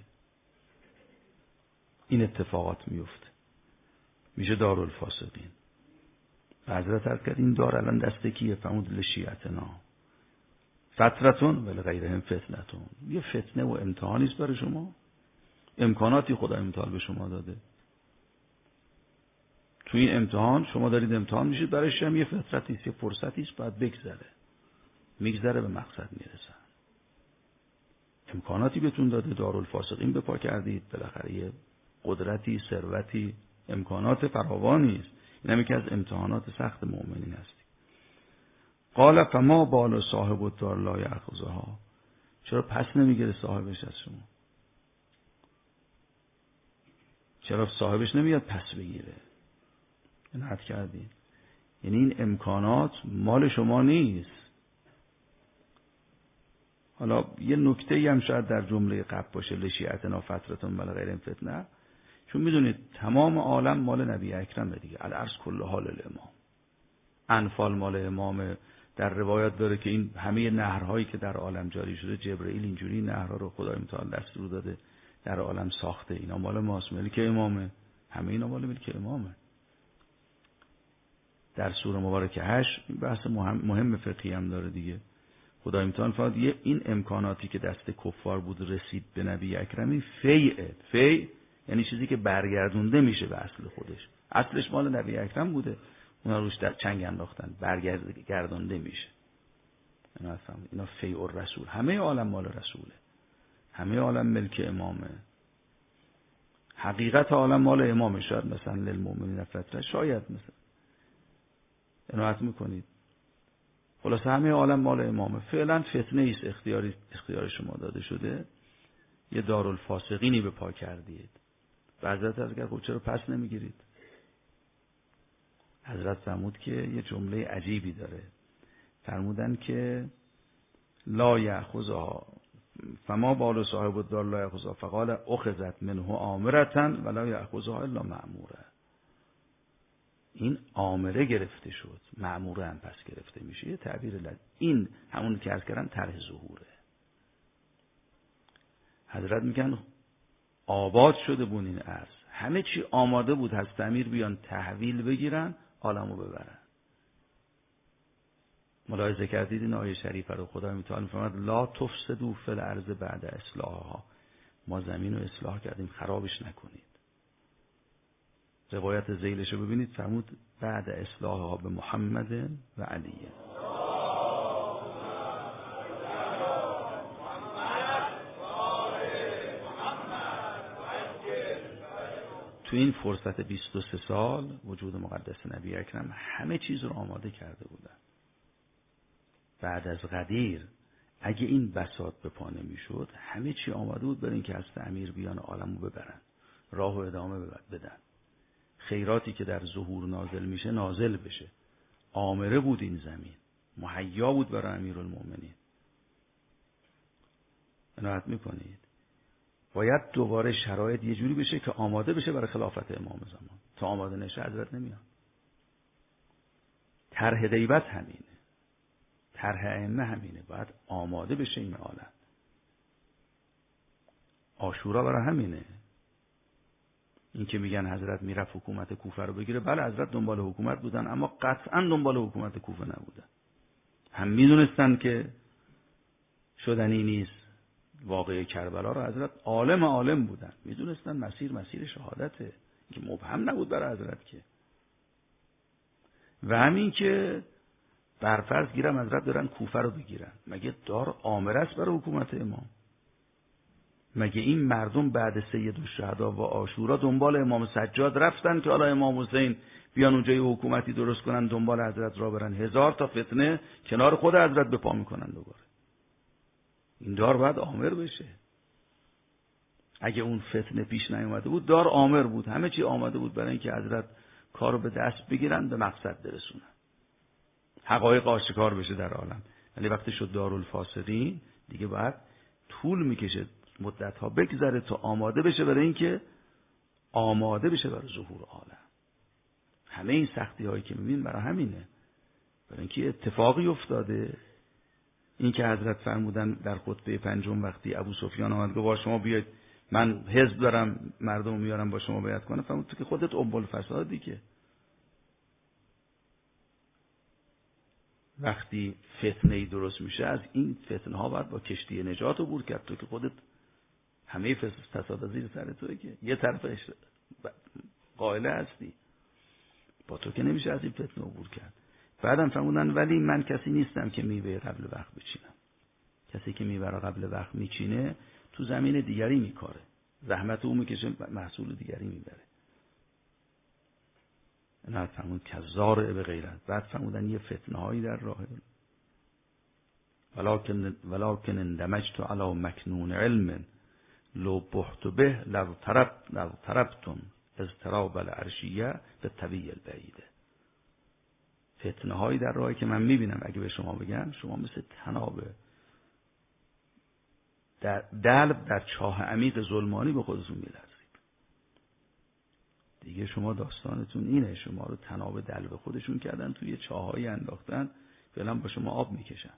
این اتفاقات میفته، میشه دارالفاسقین. حضرت عرض کرد این دار الان دست کیه؟ فرمود لشیعتنا فترتون ولی غیرهم فتنتون. یه فتنه و امتحانی است برای شما. امکاناتی خدا امتحان به شما داده، تو این امتحان شما دارید امتحان میشید، برای شما یه فترتی است، یه فرصتی است، باید بگذره. میگذره به مقصد میرسن. امکاناتی بهتون داده، دارالفاسقین به پا کردید، بالاخره یه قدرتی، ثروتی، امکانات فراوانی است. این هم یکی از امتحانات سخت مؤمنین است. قال فما بال صاحب الدار لا یاخذها. چرا پس نمیگیره صاحبش از شما؟ چرا صاحبش نمیاد پس بگیره؟ نهت کردین. یعنی این امکانات مال شما نیست. حالا یه نکته‌ای هم شاید در جمله قبل باشه، لشیعتنا فترتون ولی غیر فتنه، چون میدونید تمام عالم مال نبی اکرمه دیگه. الارض کلها للامام. انفال مال امام. در روایت داره که این همه نهرهایی که در عالم جاری شده، جبرئیل اینجوری نهرها رو خدای متعال دستور داده در عالم ساخته، اینا مال ماست، ملک امامه. همه اینا مال ملک امامه. در سوره مبارکه 8 این بحث مهم فقهی هم داره دیگه. خدای متعال فرمود این امکاناتی که دست کفار بود رسید به نبی اکرمی، فیع یعنی چیزی که برگردونده میشه به اصل خودش. اصلش مال نبی اکرم بوده، اونا روش در چنگ انداختن، برگردونده میشه. اینا فیع الرسول، همه عالم مال رسوله. همه عالم ملک امامه، حقیقت عالم مال امامه. شاید مثلا للمؤمنین فتره، شاید مثلا عنایت میکنید. خلاصه همه عالم مال امامه. فعلا فتنه ایست اختیار شما داده شده، یه دارالفاسقینی به پا کردید. و حضرت از خب چرا پس نمیگیرید؟ حضرت فرمود که یه جمله عجیبی داره، فرمودن که لا یأخذها فما بال صاحب الدار لا یأخذها فقال اخذت منه آمرة ولا یأخذها الا مأمورة. این آمره گرفته شد، مأموره هم پس گرفته میشه. یه تعبیر این همون که عرض کردم طرح ظهوره. حضرت میگن آباد شده بود این عرض، همه چی آماده بود حضرت امیر بیان تحویل بگیرن، عالمو ببرن. ملاحظه کردید این آیه شریفه رو؟ خدا متعال میفرماد لا تفسدوا فی الارض بعد اصلاحها. ما زمین رو اصلاح کردیم، خرابش نکنید. روایت ذیلش رو ببینید، فرمود بعد اصلاحها به محمد و علیه. تو این فرصت 23 سال وجود مقدس نبی اکرم همه چیز رو آماده کرده بودن. بعد از غدیر اگه این بساط به پا نمی‌شد، همه چی آماده بود برای اینکه حضرت امیر بیان عالمو ببرن، راهو ادامه بدن. خیراتی که در ظهور نازل میشه نازل بشه. آمره بود این زمین، مهیا بود برای امیرالمومنین. عنایت میکنید باید دوباره شرایط یه جوری بشه که آماده بشه برای خلافت امام زمان. تا آماده نشه حضرت نمیاد. طرح غیبت همینه، طرح ائمه همینه، باید آماده بشه این عالم. عاشورا برای همینه. این که میگن حضرت میرفت حکومت کوفه رو بگیره، بله حضرت دنبال حکومت بودن، اما قطعا دنبال حکومت کوفه نبودن. هم میدونستن که شدنی نیست. واقعه کربلا رو حضرت عالم بودن، میدونستن مسیر شهادته، که مبهم نبود برای حضرت که. و همین که برفرض گیرم حضرت دارن کوفه رو بگیرن، مگه دار آمره است برای حکومت امام؟ مگه این مردم بعد سید الشهدا و عاشورا دنبال امام سجاد رفتن که حالا امام حسین بیان اونجا یه حکومتی درست کنن، دنبال حضرت را برن؟ 1000 تا فتنه کنار خود حضرت به پا میکنن دوباره. این دار باید آمر بشه. اگه اون فتنه پیش نیومده بود، دار آمر بود، همه چی آماده بود برای اینکه حضرت کارو به دست بگیرن، به مقصد برسونن، حقایق آشکار بشه در عالم. ولی وقتی شد دارالفاسقین دیگه باید طول میکشه، مدت ها بگذره تا آماده بشه برای اینکه آماده بشه برای ظهور عالم. همه این سختی هایی که میبینیم برای همینه، برای اینکه اتفاقی افتاده. این که حضرت فرمودن در خطبه پنجم وقتی ابو سفیان آمد گفت با شما بیاید، من حزب دارم مردم میارم با شما بیعت کنم، فرمود تو که خودت ام الفسادی. که وقتی فتنه‌ای درست میشه، از این فتنه ها باید با کشتی نجات عبور کرد. تو که خودت همه فساد زیر سر توئه، که یه طرف قائله هستی، با تو که نمیشه از این فتنه عبور کرد. بعدم فرمودن ولی من کسی نیستم که میوه قبل وقت بچینم. کسی که میوه قبل وقت میچینه تو زمین دیگری میکاره، زحمت او میکشه، محصول دیگری میبره. اینا فرمود کزار به غیرت. بعد فرمودن یه فتنه هایی در راه، ولکن اندمجت علی مکنون علم لو بحت به لو تربتم اضطراب العرشیه به طویل بعیده. فتنه هایی در راهی که من میبینم اگه به شما بگم، شما مثل تناب دلو در چاه عمیق ظلمانی به خودتون میلرزید. دیگه شما داستانتون اینه، شما رو تناب دلو خودشون کردن، توی چاهایی انداختن، فعلا با شما آب میکشن.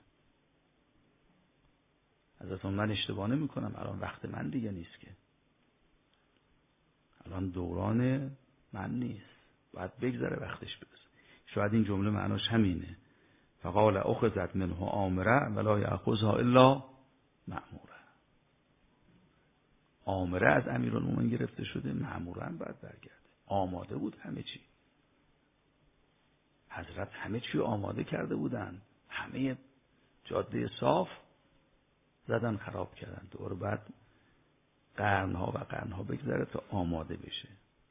ازتون من اشتباه نمیکنم، الان وقت من دیگه نیست، که الان دوران من نیست، باید بگذره وقتش برسه. شاید این جمله معناش همینه، فقال اخذت منه آمره ولا یأخذها الا مأموره. آمره از امیرالمومنین گرفته شده، مأموره هم باید برگرده. آماده بود همه چی، حضرت همه چی آماده کرده بودن، همه جاده صاف زدن خراب کردن. دوباره بعد قرنها و قرنها بگذره تا آماده بشه.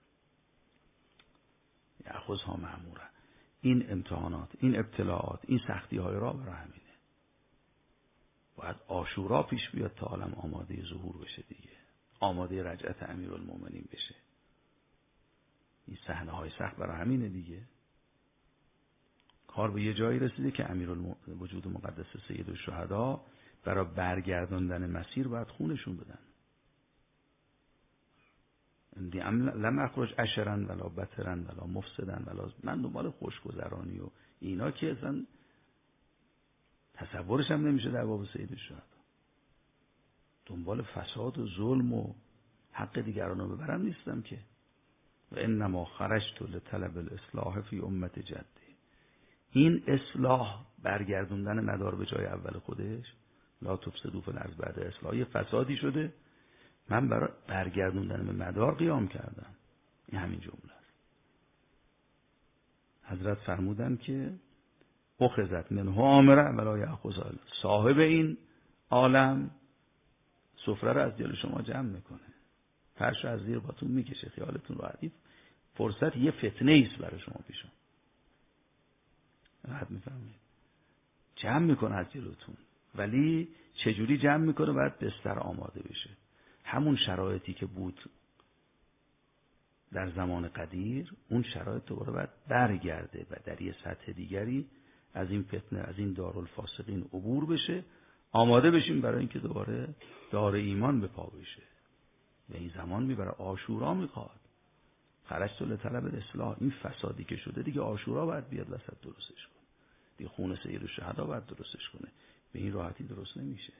یأخذها مأمورا. این امتحانات، این ابتلاعات، این سختی های را برای همینه. باید عاشورا پیش بیاد تا عالم آماده ظهور بشه دیگه، آماده رجعت امیرالمومنین بشه. این صحنه های سخت برای همینه دیگه. کار به یه جایی رسیده که امیرالوجود مقدس سید الشهدا برای برگرداندن مسیر باید خونشون بدن. لم اخرج اشرا ولا بترا ولا مفسدا ولا، من دنبال خوشگذرانی و اینا که اصلا تصورش هم نمیشه در باب سید الشهدا. دنبال فساد و ظلم و حق دیگران رو ببرم نیستم که. و انما خرجت لطلب الاصلاح فی امت جدی. این اصلاح، برگردوندن مدار به جای اول خودش، لا تفسدوا فی الارض بعد اصلاح، یه فسادی شده، من برای برگردوندن به مدار قیام کردم. این همین جمله است. حضرت فرمودن که اخذت منه آمره ولا یأخذها، صاحب این عالم سفره رو از دل شما جمع میکنه، فرش از زیر باتون میکشه، خیالتون راحت. فرصت یه فتنه ایست برای شما پیشون، راحت میفهمید، جمع میکنه از جلوتون. ولی چجوری جمع میکنه؟ باید بستر آماده بشه. همون شرایطی که بود در زمان قدیر، اون شرایط دوباره باید برگرده و در یه سطح دیگری از این فتنه، از این دارالفاسقین عبور بشه، آماده بشیم برای اینکه دوباره دار ایمان به پا بشه. و این زمان میبره عاشورا میخواد. خرجت لطلب الاصلاح. این فسادی که شده دیگه عاشورا باید بیاد وسط درستش کنه. دیگه خون سید الشهدا باید درستش کنه. به این راحتی درست نمیشه.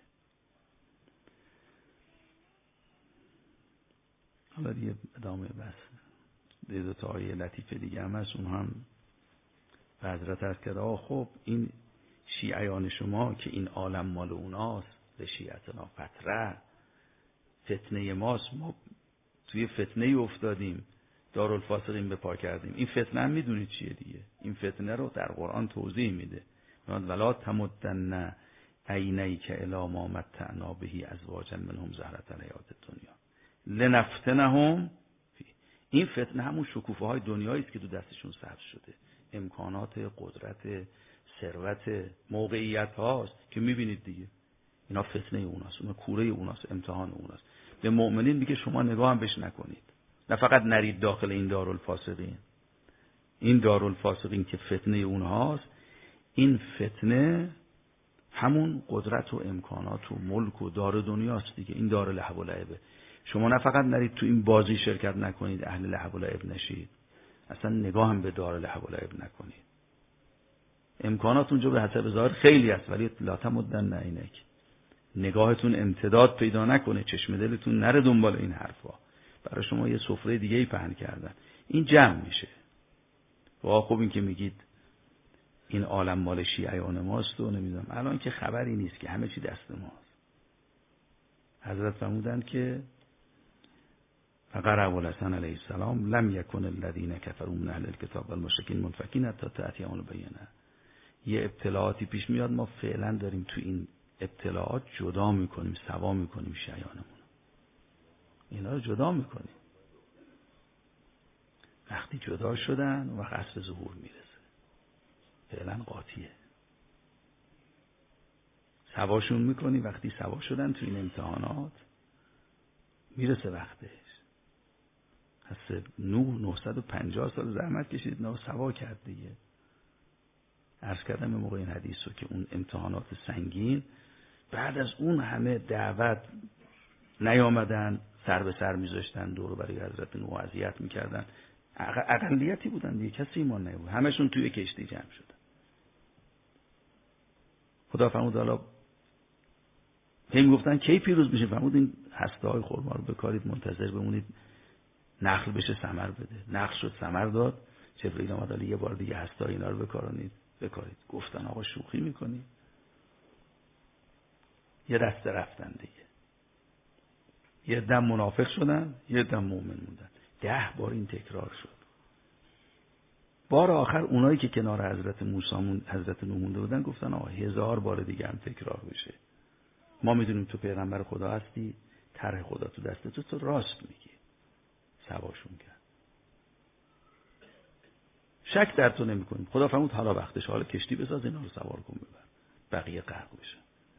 حالا دیگه ادامه بس. دو تا آیه لطیفه دیگه هم هست، اون هم به حضرت عرض کرده خب این شیعیان شما که این عالم مال اوناست، به شیعتنا فتره، فتنه ماست، ما توی فتنه افتادیم، دارالفاسقین به پا کردیم. این فتنه هم میدونید چیه دیگه. این فتنه رو در قرآن توضیح میده. ولا تمدن عینیک الی ما متعنا به ازواجا منهم زهرة الحیات الدنیا لنفتنهم. این فتنه همون شکوفه های دنیایی است که تو دستشون سبز شده، امکانات، قدرت، ثروت، موقعیت هاست که میبینید دیگه. اینا فتنه اوناست، اونا کوره اوناست، امتحان اوناست. به مؤمنین میگه شما نگاه هم بهش نکنید، نه فقط نرید داخل این دارالفاسقین. این دارالفاسقین که فتنه اونهاست، این فتنه همون قدرت و امکانات و ملک و دار دنیاست دیگه. این دار لهو و لعبه. شما نه فقط نرید تو این بازی شرکت نکنید، اهل لهو و لعب نشید، اصلا نگاه هم به دار لهو و لعب نکنید. امکانات اونجا به حسب ظاهر خیلی است، ولی لا تمدن عینک، نگاهتون امتداد پیدا نکنه، چشم دلتون نره دنبال این حرفا. برای شما یه سفره دیگه ای پهن کردن، این جمع میشه. و خب این که میگید این عالم مال شیعیان ماست و نمیدونم، الان که خبری نیست که همه چی دست ماست. حضرت فرمودن که فقرأ الحسن علیه السلام لم یکن الذین کفروا من اهل الکتاب والمشرکین منفکین حتی تأتیهم البینه. یه ابتلاعاتی پیش میاد، ما فعلا داریم تو این ابتلاعات جدا میکنیم، سوا میکنیم شیعانمون، اینا رو جدا میکنیم. وقتی جدا شدن و عصر ظهور میرسه، فعلا قاطیه، سواشون میکنی. وقتی سوا شدن تو این امتحانات میرسه وقتش. هست 950 سال زحمت کشید، نه سوا کرد دیگه. عرض کردم به موقع این حدیث رو که اون امتحانات سنگین، بعد از اون همه دعوت نیامدن، سر به سر میذاشتن، دور برای حضرت نوح اذیت میکردن. اقلیتی بودن دیگه، کسی ایمان نبود، همشون توی کشتی جمع شدن. خدا فرمود حالا هم گفتن کی پیروز میشه؟ فرمود این هسته های خرما رو بکارید، منتظر بمونید نخل بشه ثمر بده. نخل شد ثمر داد، جبرئیل اومد حالا یه بار دیگه هسته های اینا رو بکارید. گفتن آقا شوخی میکنی؟ یه دسته رفتن دیگه، یه دم منافق شدن، یه دم مؤمن موندن. 10 بار این تکرار شد. بار آخر اونایی که کنار حضرت موسی حضرت نوح مونده بودن گفتن آقا 1000 بار دیگه هم تکرار بشه. ما میدونیم تو پیغمبر خدا هستی، طرح خدا تو دست تو راست میگی. سواشون کرد. شک در تو نمی کنیم. خدا فرمود حالا وقتش، حالا کشتی بساز اینا رو سوار کن ببر، بقیه غرق بشه.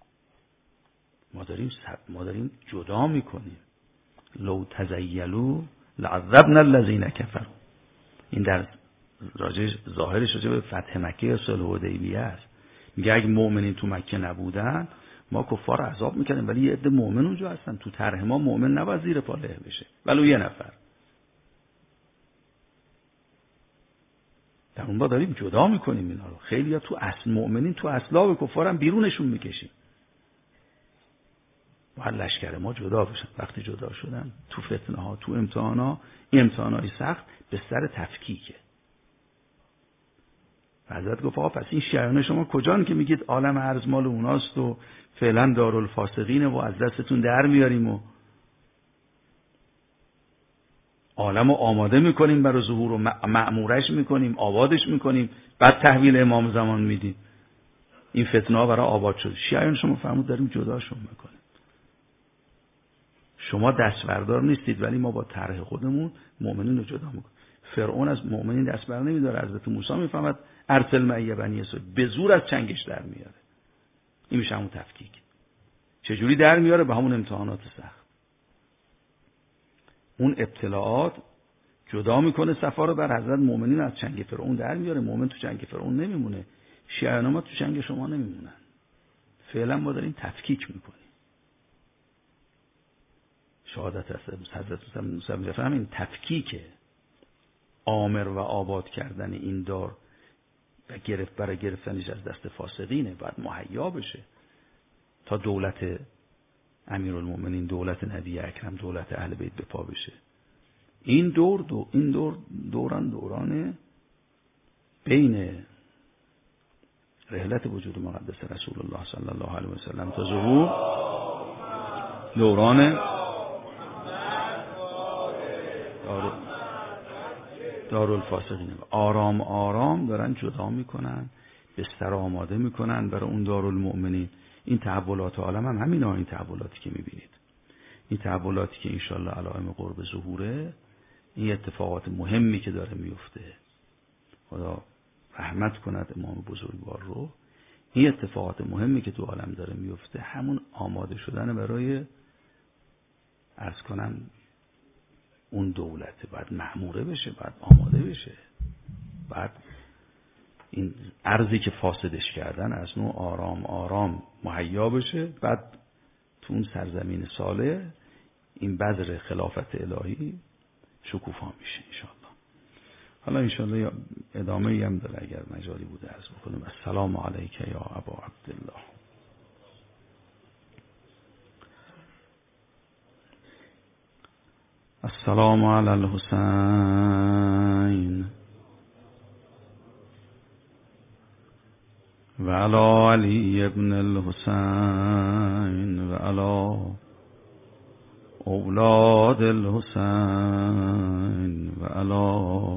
ما داریم جدا میکنیم. لو تزیلوا لعذبنا الذین کفروا. این در ظاهرش راجع به فتح مکه یا صلح حدیبیه است. میگه اگه مؤمنین تو مکه نبودن ما کفار عذاب میکردیم، ولی یه عده مؤمن اونجا هستن. تو طرح ما مؤمن نباید زیر پا له بشه، ولو یه نفر. در اون با داریم جدا میکنیم اینا رو. خیلی ها تو اصل مؤمنین تو اصلاب کفارم بیرونشون میکشیم. باید لشکر ما جدا بشن. وقتی جدا شدن تو فتنه ها، تو امتحان ها، این امتحان های سخت به سر تفکیکه. حضرت گفت آقا پس این شیعان شما کجان که میگید عالم ارض مال اوناست و فعلا دارالفاسقینه و از دستتون در میاریم و عالم رو آماده میکنیم برای ظهور و مأمورش میکنیم، آبادش میکنیم، بعد تحویل امام زمان میدیم. این فتنه ها برای آباد شد. شیعان شما فرمود داریم جداشون میکنیم. شما دستبردار نیستید، ولی ما با طرح خودمون مؤمنین رو جدا میکنیم. فرعون از مؤمنین دست بر نمیداره. حضرت موسی میفهمد ارسل معی بنی اسرائیل، به زور از چنگش در میاره. این میشه همون تفکیک. چجوری در میاره؟ به همون امتحانات سخت. اون ابتلاعات جدا میکنه صفا رو بر حضرت مؤمنین از چنگ فرعون در میاره. مؤمن تو چنگ فرعون نمیمونه. شیعان ما تو چنگ شما نمیمونن. فعلا ما داریم تفکیک میکنیم. شهادت حضرت موسی میگه همین تفکیکه. آمر و آباد کردن این دار و برای گرفتنش از دست فاسقینه. باید مهیا بشه تا دولت امیرالمومنین، دولت نبی اکرم، دولت اهل بیت به پا بشه. این دوران بین رحلت وجود مقدس رسول الله صلی الله علیه و سلم تا ظهور، دوران دارالفاسقین. آرام آرام دارن جدا میکنن، بستر آماده میکنن برای اون دارالمؤمنین. این تحولات عالم هم همین این تحولاتی که میبینید، این تحولاتی که انشالله علائم قرب ظهوره، این اتفاقات مهمی که داره میفته. خدا رحمت کند امام بزرگوار رو. این اتفاقات مهمی که تو عالم داره میفته همون آماده شدن برای عرض کنم اون دولت. باید مأموره بشه، باید آماده بشه، باید این ارضی که فاسدش کردن از نوع آرام آرام مهیا بشه. بعد تو اون سرزمین صالح این بذر خلافت الهی شکوفا میشه انشاءالله. حالا انشاءالله ادامه ای هم داره اگر مجالی بوده عرض بکنم. السلام علیک یا ابا عبدالله. السلام علی الحسین و علی علی ابن الحسین و علی اولاد الحسین و علی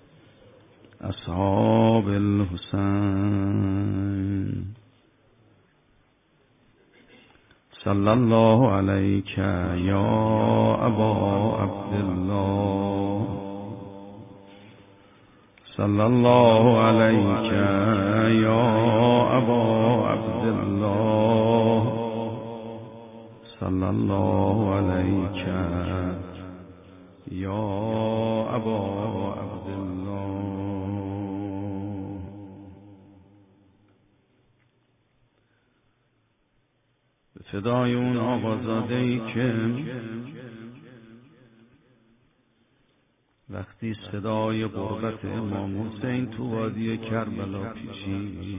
اصحاب الحسین. صلی الله علیک یا ابا عبدالله. صلی الله علیک یا ابا عبدالله. صلی الله علیک یا ابا عبدالله. فدای اون آقازاده‌ای که وقتی صدای غربت امام حسین تو وادی کربلا پیچید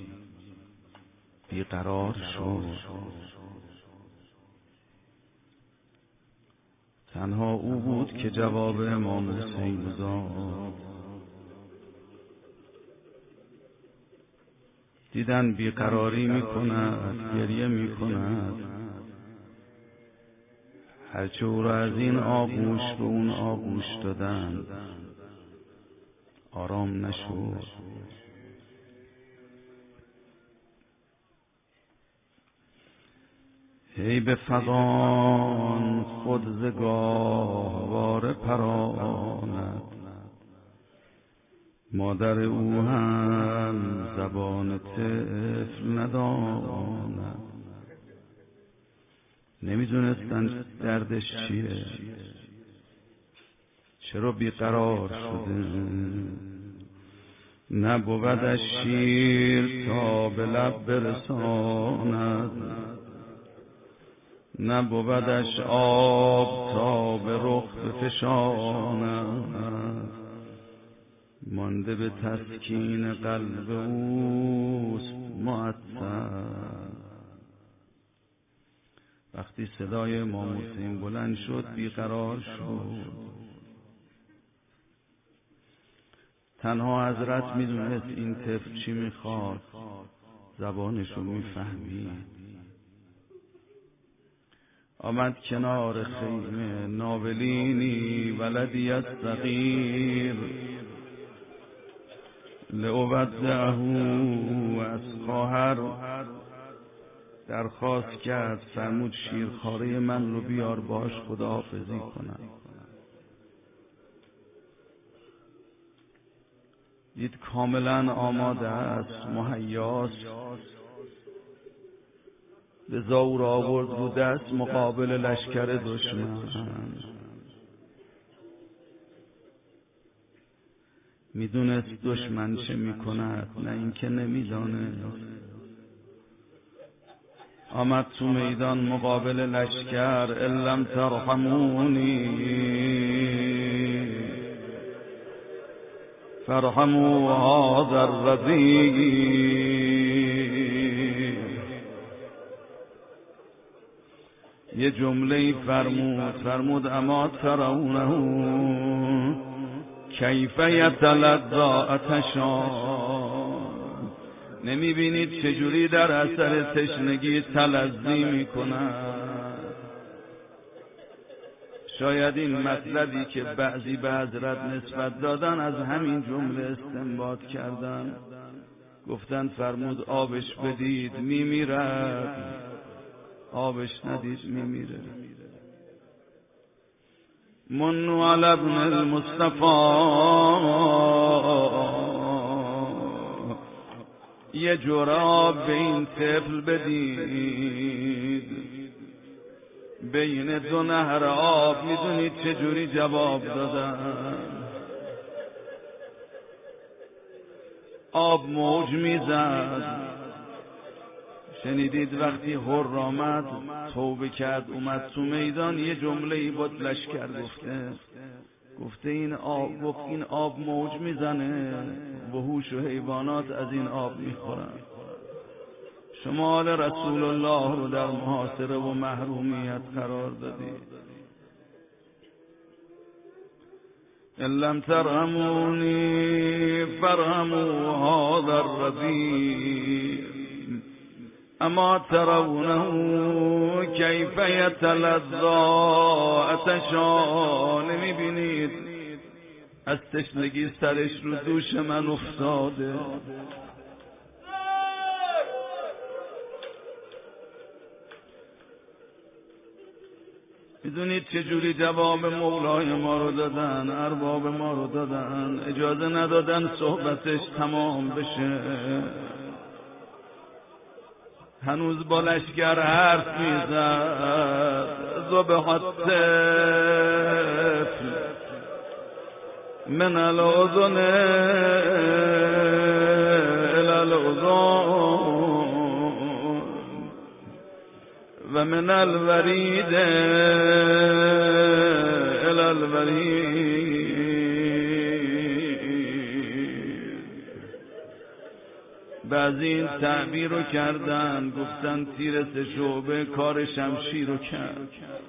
بیقرار شد. تنها او بود که جواب امام حسین داد. دیدن بیقراری میکند، گریه میکند. هرچه او را از این آغوش به اون آغوش دادند آرام نشد. ای به فغان خود ز گاهواره پراند، مادر او هم زبان طفل نداند. نمیدونستن دردش چیه، چرا بیقرار شده. نبودش شیر تا به لب برساند، نبودش آب تا به رخ بفشاند. مانده به تسکین قلب اوست مؤثر. وقتی صدای امام حسین بلند شد بیقرار شد. تنها حضرت میدونست این طفل چی میخواد، زبانشو میفهمید. آمد کنار خیمه ناولینی ولدی الصغیر لأودعه، از خواهر درخواست کرد، فرمود شیرخواره من رو بیار باش خداحافظی کنم. دید کاملا آماده است، مهیاست. به زور آورد رو دست مقابل لشکر دشمن. میدونست دشمن چه میکند، نه اینکه نمیدانست. آمد تو میدان مقابل لشکر. الم ترحمونی فرحموا هذا الرضیع. یه جمله فرمود اما ترونه کیف یتلظی عطشان. نمیبینید چجوری در اثر تشنگی تلظی میکنند. شاید این مطلبی که بعضی به حضرت نسبت دادن از همین جمله استنباط کردن. گفتن فرمود آبش بدید میمیرد، آبش ندید میمیره. منو علی ابن المصطفى، یه جراب به این طفل بدید بین دو نهر آب. میدونید چجوری جواب دادن؟ آب موج میزد. شنیدید وقتی حر آمد توبه کرد اومد تو میدان، یه جمله ای بود لشکر گفته این آب موج میزنه، وحوش و حیوانات از این آب میخورن. شما آل رسول الله رو در محاصره و محرومیت قرار دادید. لم ترحمونی فرحموا هذا الرضیع. اما ترونه کیف یتلظی عطشان. نمیبینید از تشنگی سرش رو دوش من افتاده. میدونید چجوری جواب مولای ما رو دادن، ارباب ما رو دادن؟ اجازه ندادن صحبتش تمام بشه. هنوز با لشکر حرف میزد. ذبح الطفل من الاذن الى الاذن و من الورید الى الورید. بعضی این تعبیر رو کردن، گفتن تیر سه شعبه کار شمشیر رو کرد.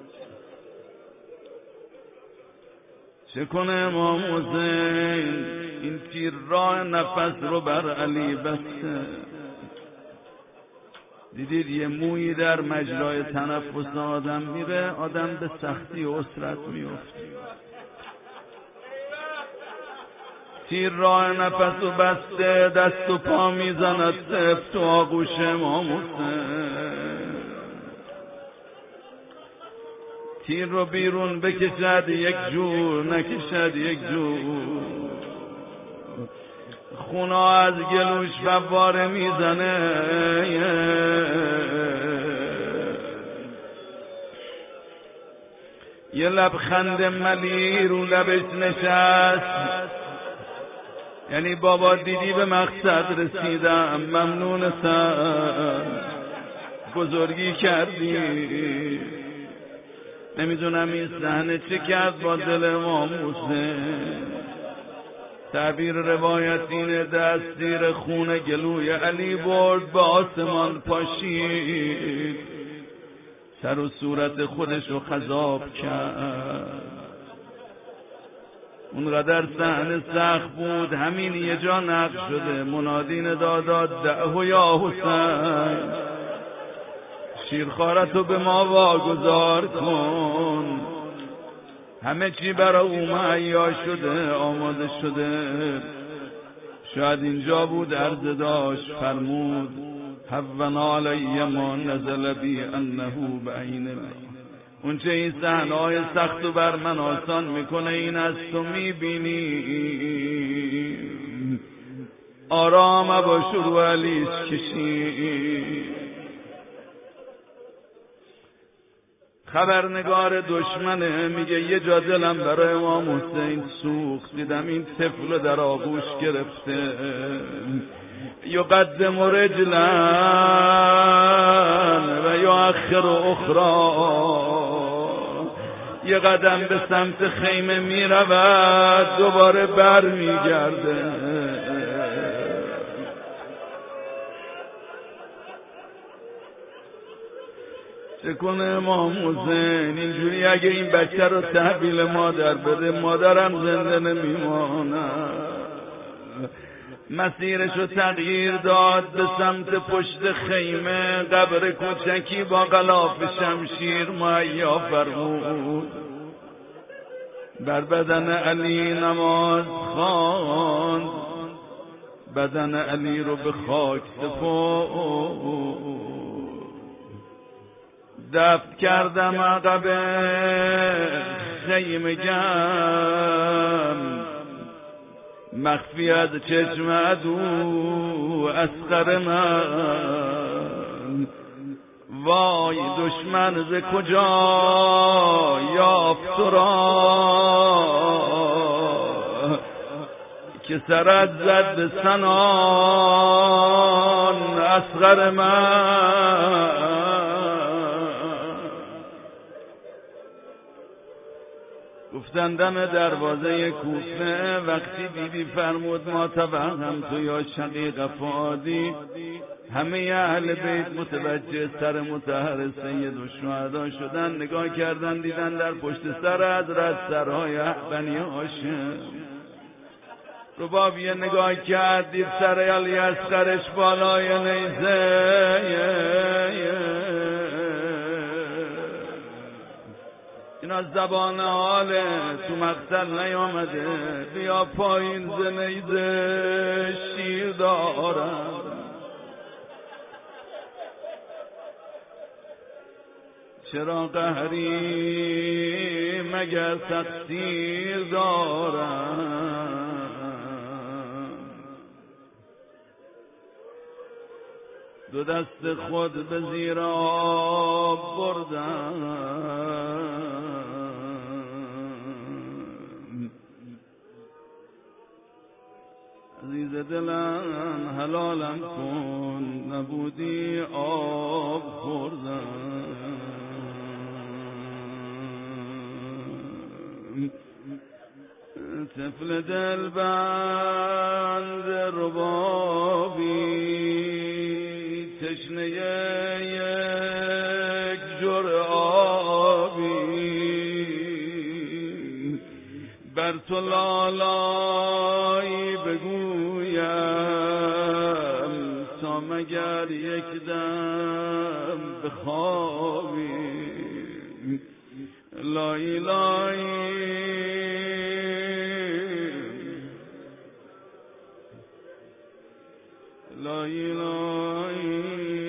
چه کنه امام حسین؟ این تیر راه نفس رو بر علی بسته. دیدید یه مویی در مجرای تنفس آدم میره، آدم به سختی و اسرت میفته. تیر راه نفس و بسته، دست و پا میزند طفل تو آغوش امام حسین. تیر رو بیرون بکشد یک جور نکشد یک جور، خونا از گلوش فواره میزنه، یه لبخند ملی رو لبش نشست، یعنی بابا دیدی به مقصد رسیدم، ممنونستم، بزرگی کردی. نمیدونم این صحنه چه کرد با دل امام حسین. تعبیر روایت اینه دست زیر خون گلوی علی برد، به آسمان پاشید، سر و صورت خودشو خضاب کرد. اونقدر صحنه سخت بود، همین یه جا نقش شده، منادی ندا داد دعه یا حسین، شیرخوارتو به ما واگذار کن. همه چی برای او مهیا شده، آماده شده. شاید اینجا بود عرض داشت، فرمود هون علی ما نزل بی انه بعین الله. اون چه این صحنه‌های سخت و بر من آسان میکنه این است تو میبینی، آرام با شروع علیش کشی. خبرنگار دشمنه میگه یه جا دلم برای امام حسین سوخت، دیدم این طفل در آغوش گرفته، یقدم رجلا و یؤخر اخرى، یه قدم به سمت خیمه میرود دوباره بر میگرده. چه کنه امام حسین اینجوری؟ اگه این بچه رو تحویل مادر بده، مادرم زنده نمیماند. مسیرشو تغییر داد، به سمت پشت خیمه قبر کوچکی با غلاف شمشیر مهیا فرمود. بر بدن علی نماز خواند، بدن علی رو به خاک سپرد. دفن کردم عقب خیمه گم، مخفی از چشم عدو اصغر من. وای دشمن ز کجا یافت تو را، که سرت زد به سنان اصغر من. گفتن دم دروازه کوفه، وقتی بیبی فرمود ما توهم تو یا شقیق فادی، همه اهل بیت متوجه سر مطهر سید الشهدا شدن، نگاه کردن دیدن در پشت سر حضرت سرهای بنی هاشم. ربابیه نگاه کرد دید سر علی اصغرش بالای نیزه. اینا زبان حاله تو مقتل نیامده، بیا پایین ز نیزه شیر دارم. چرا قهری مگر تقصیر دارم؟ دو دست خود به زیر آب بردم، عزیز دلم حلالم کن، نبودی آب خوردم. طفل دلبند ربابی، تشنه یک جرعه آبی، بر تو لالایی بگویم تا مگر یک دم بخوابی. لای لای لای لای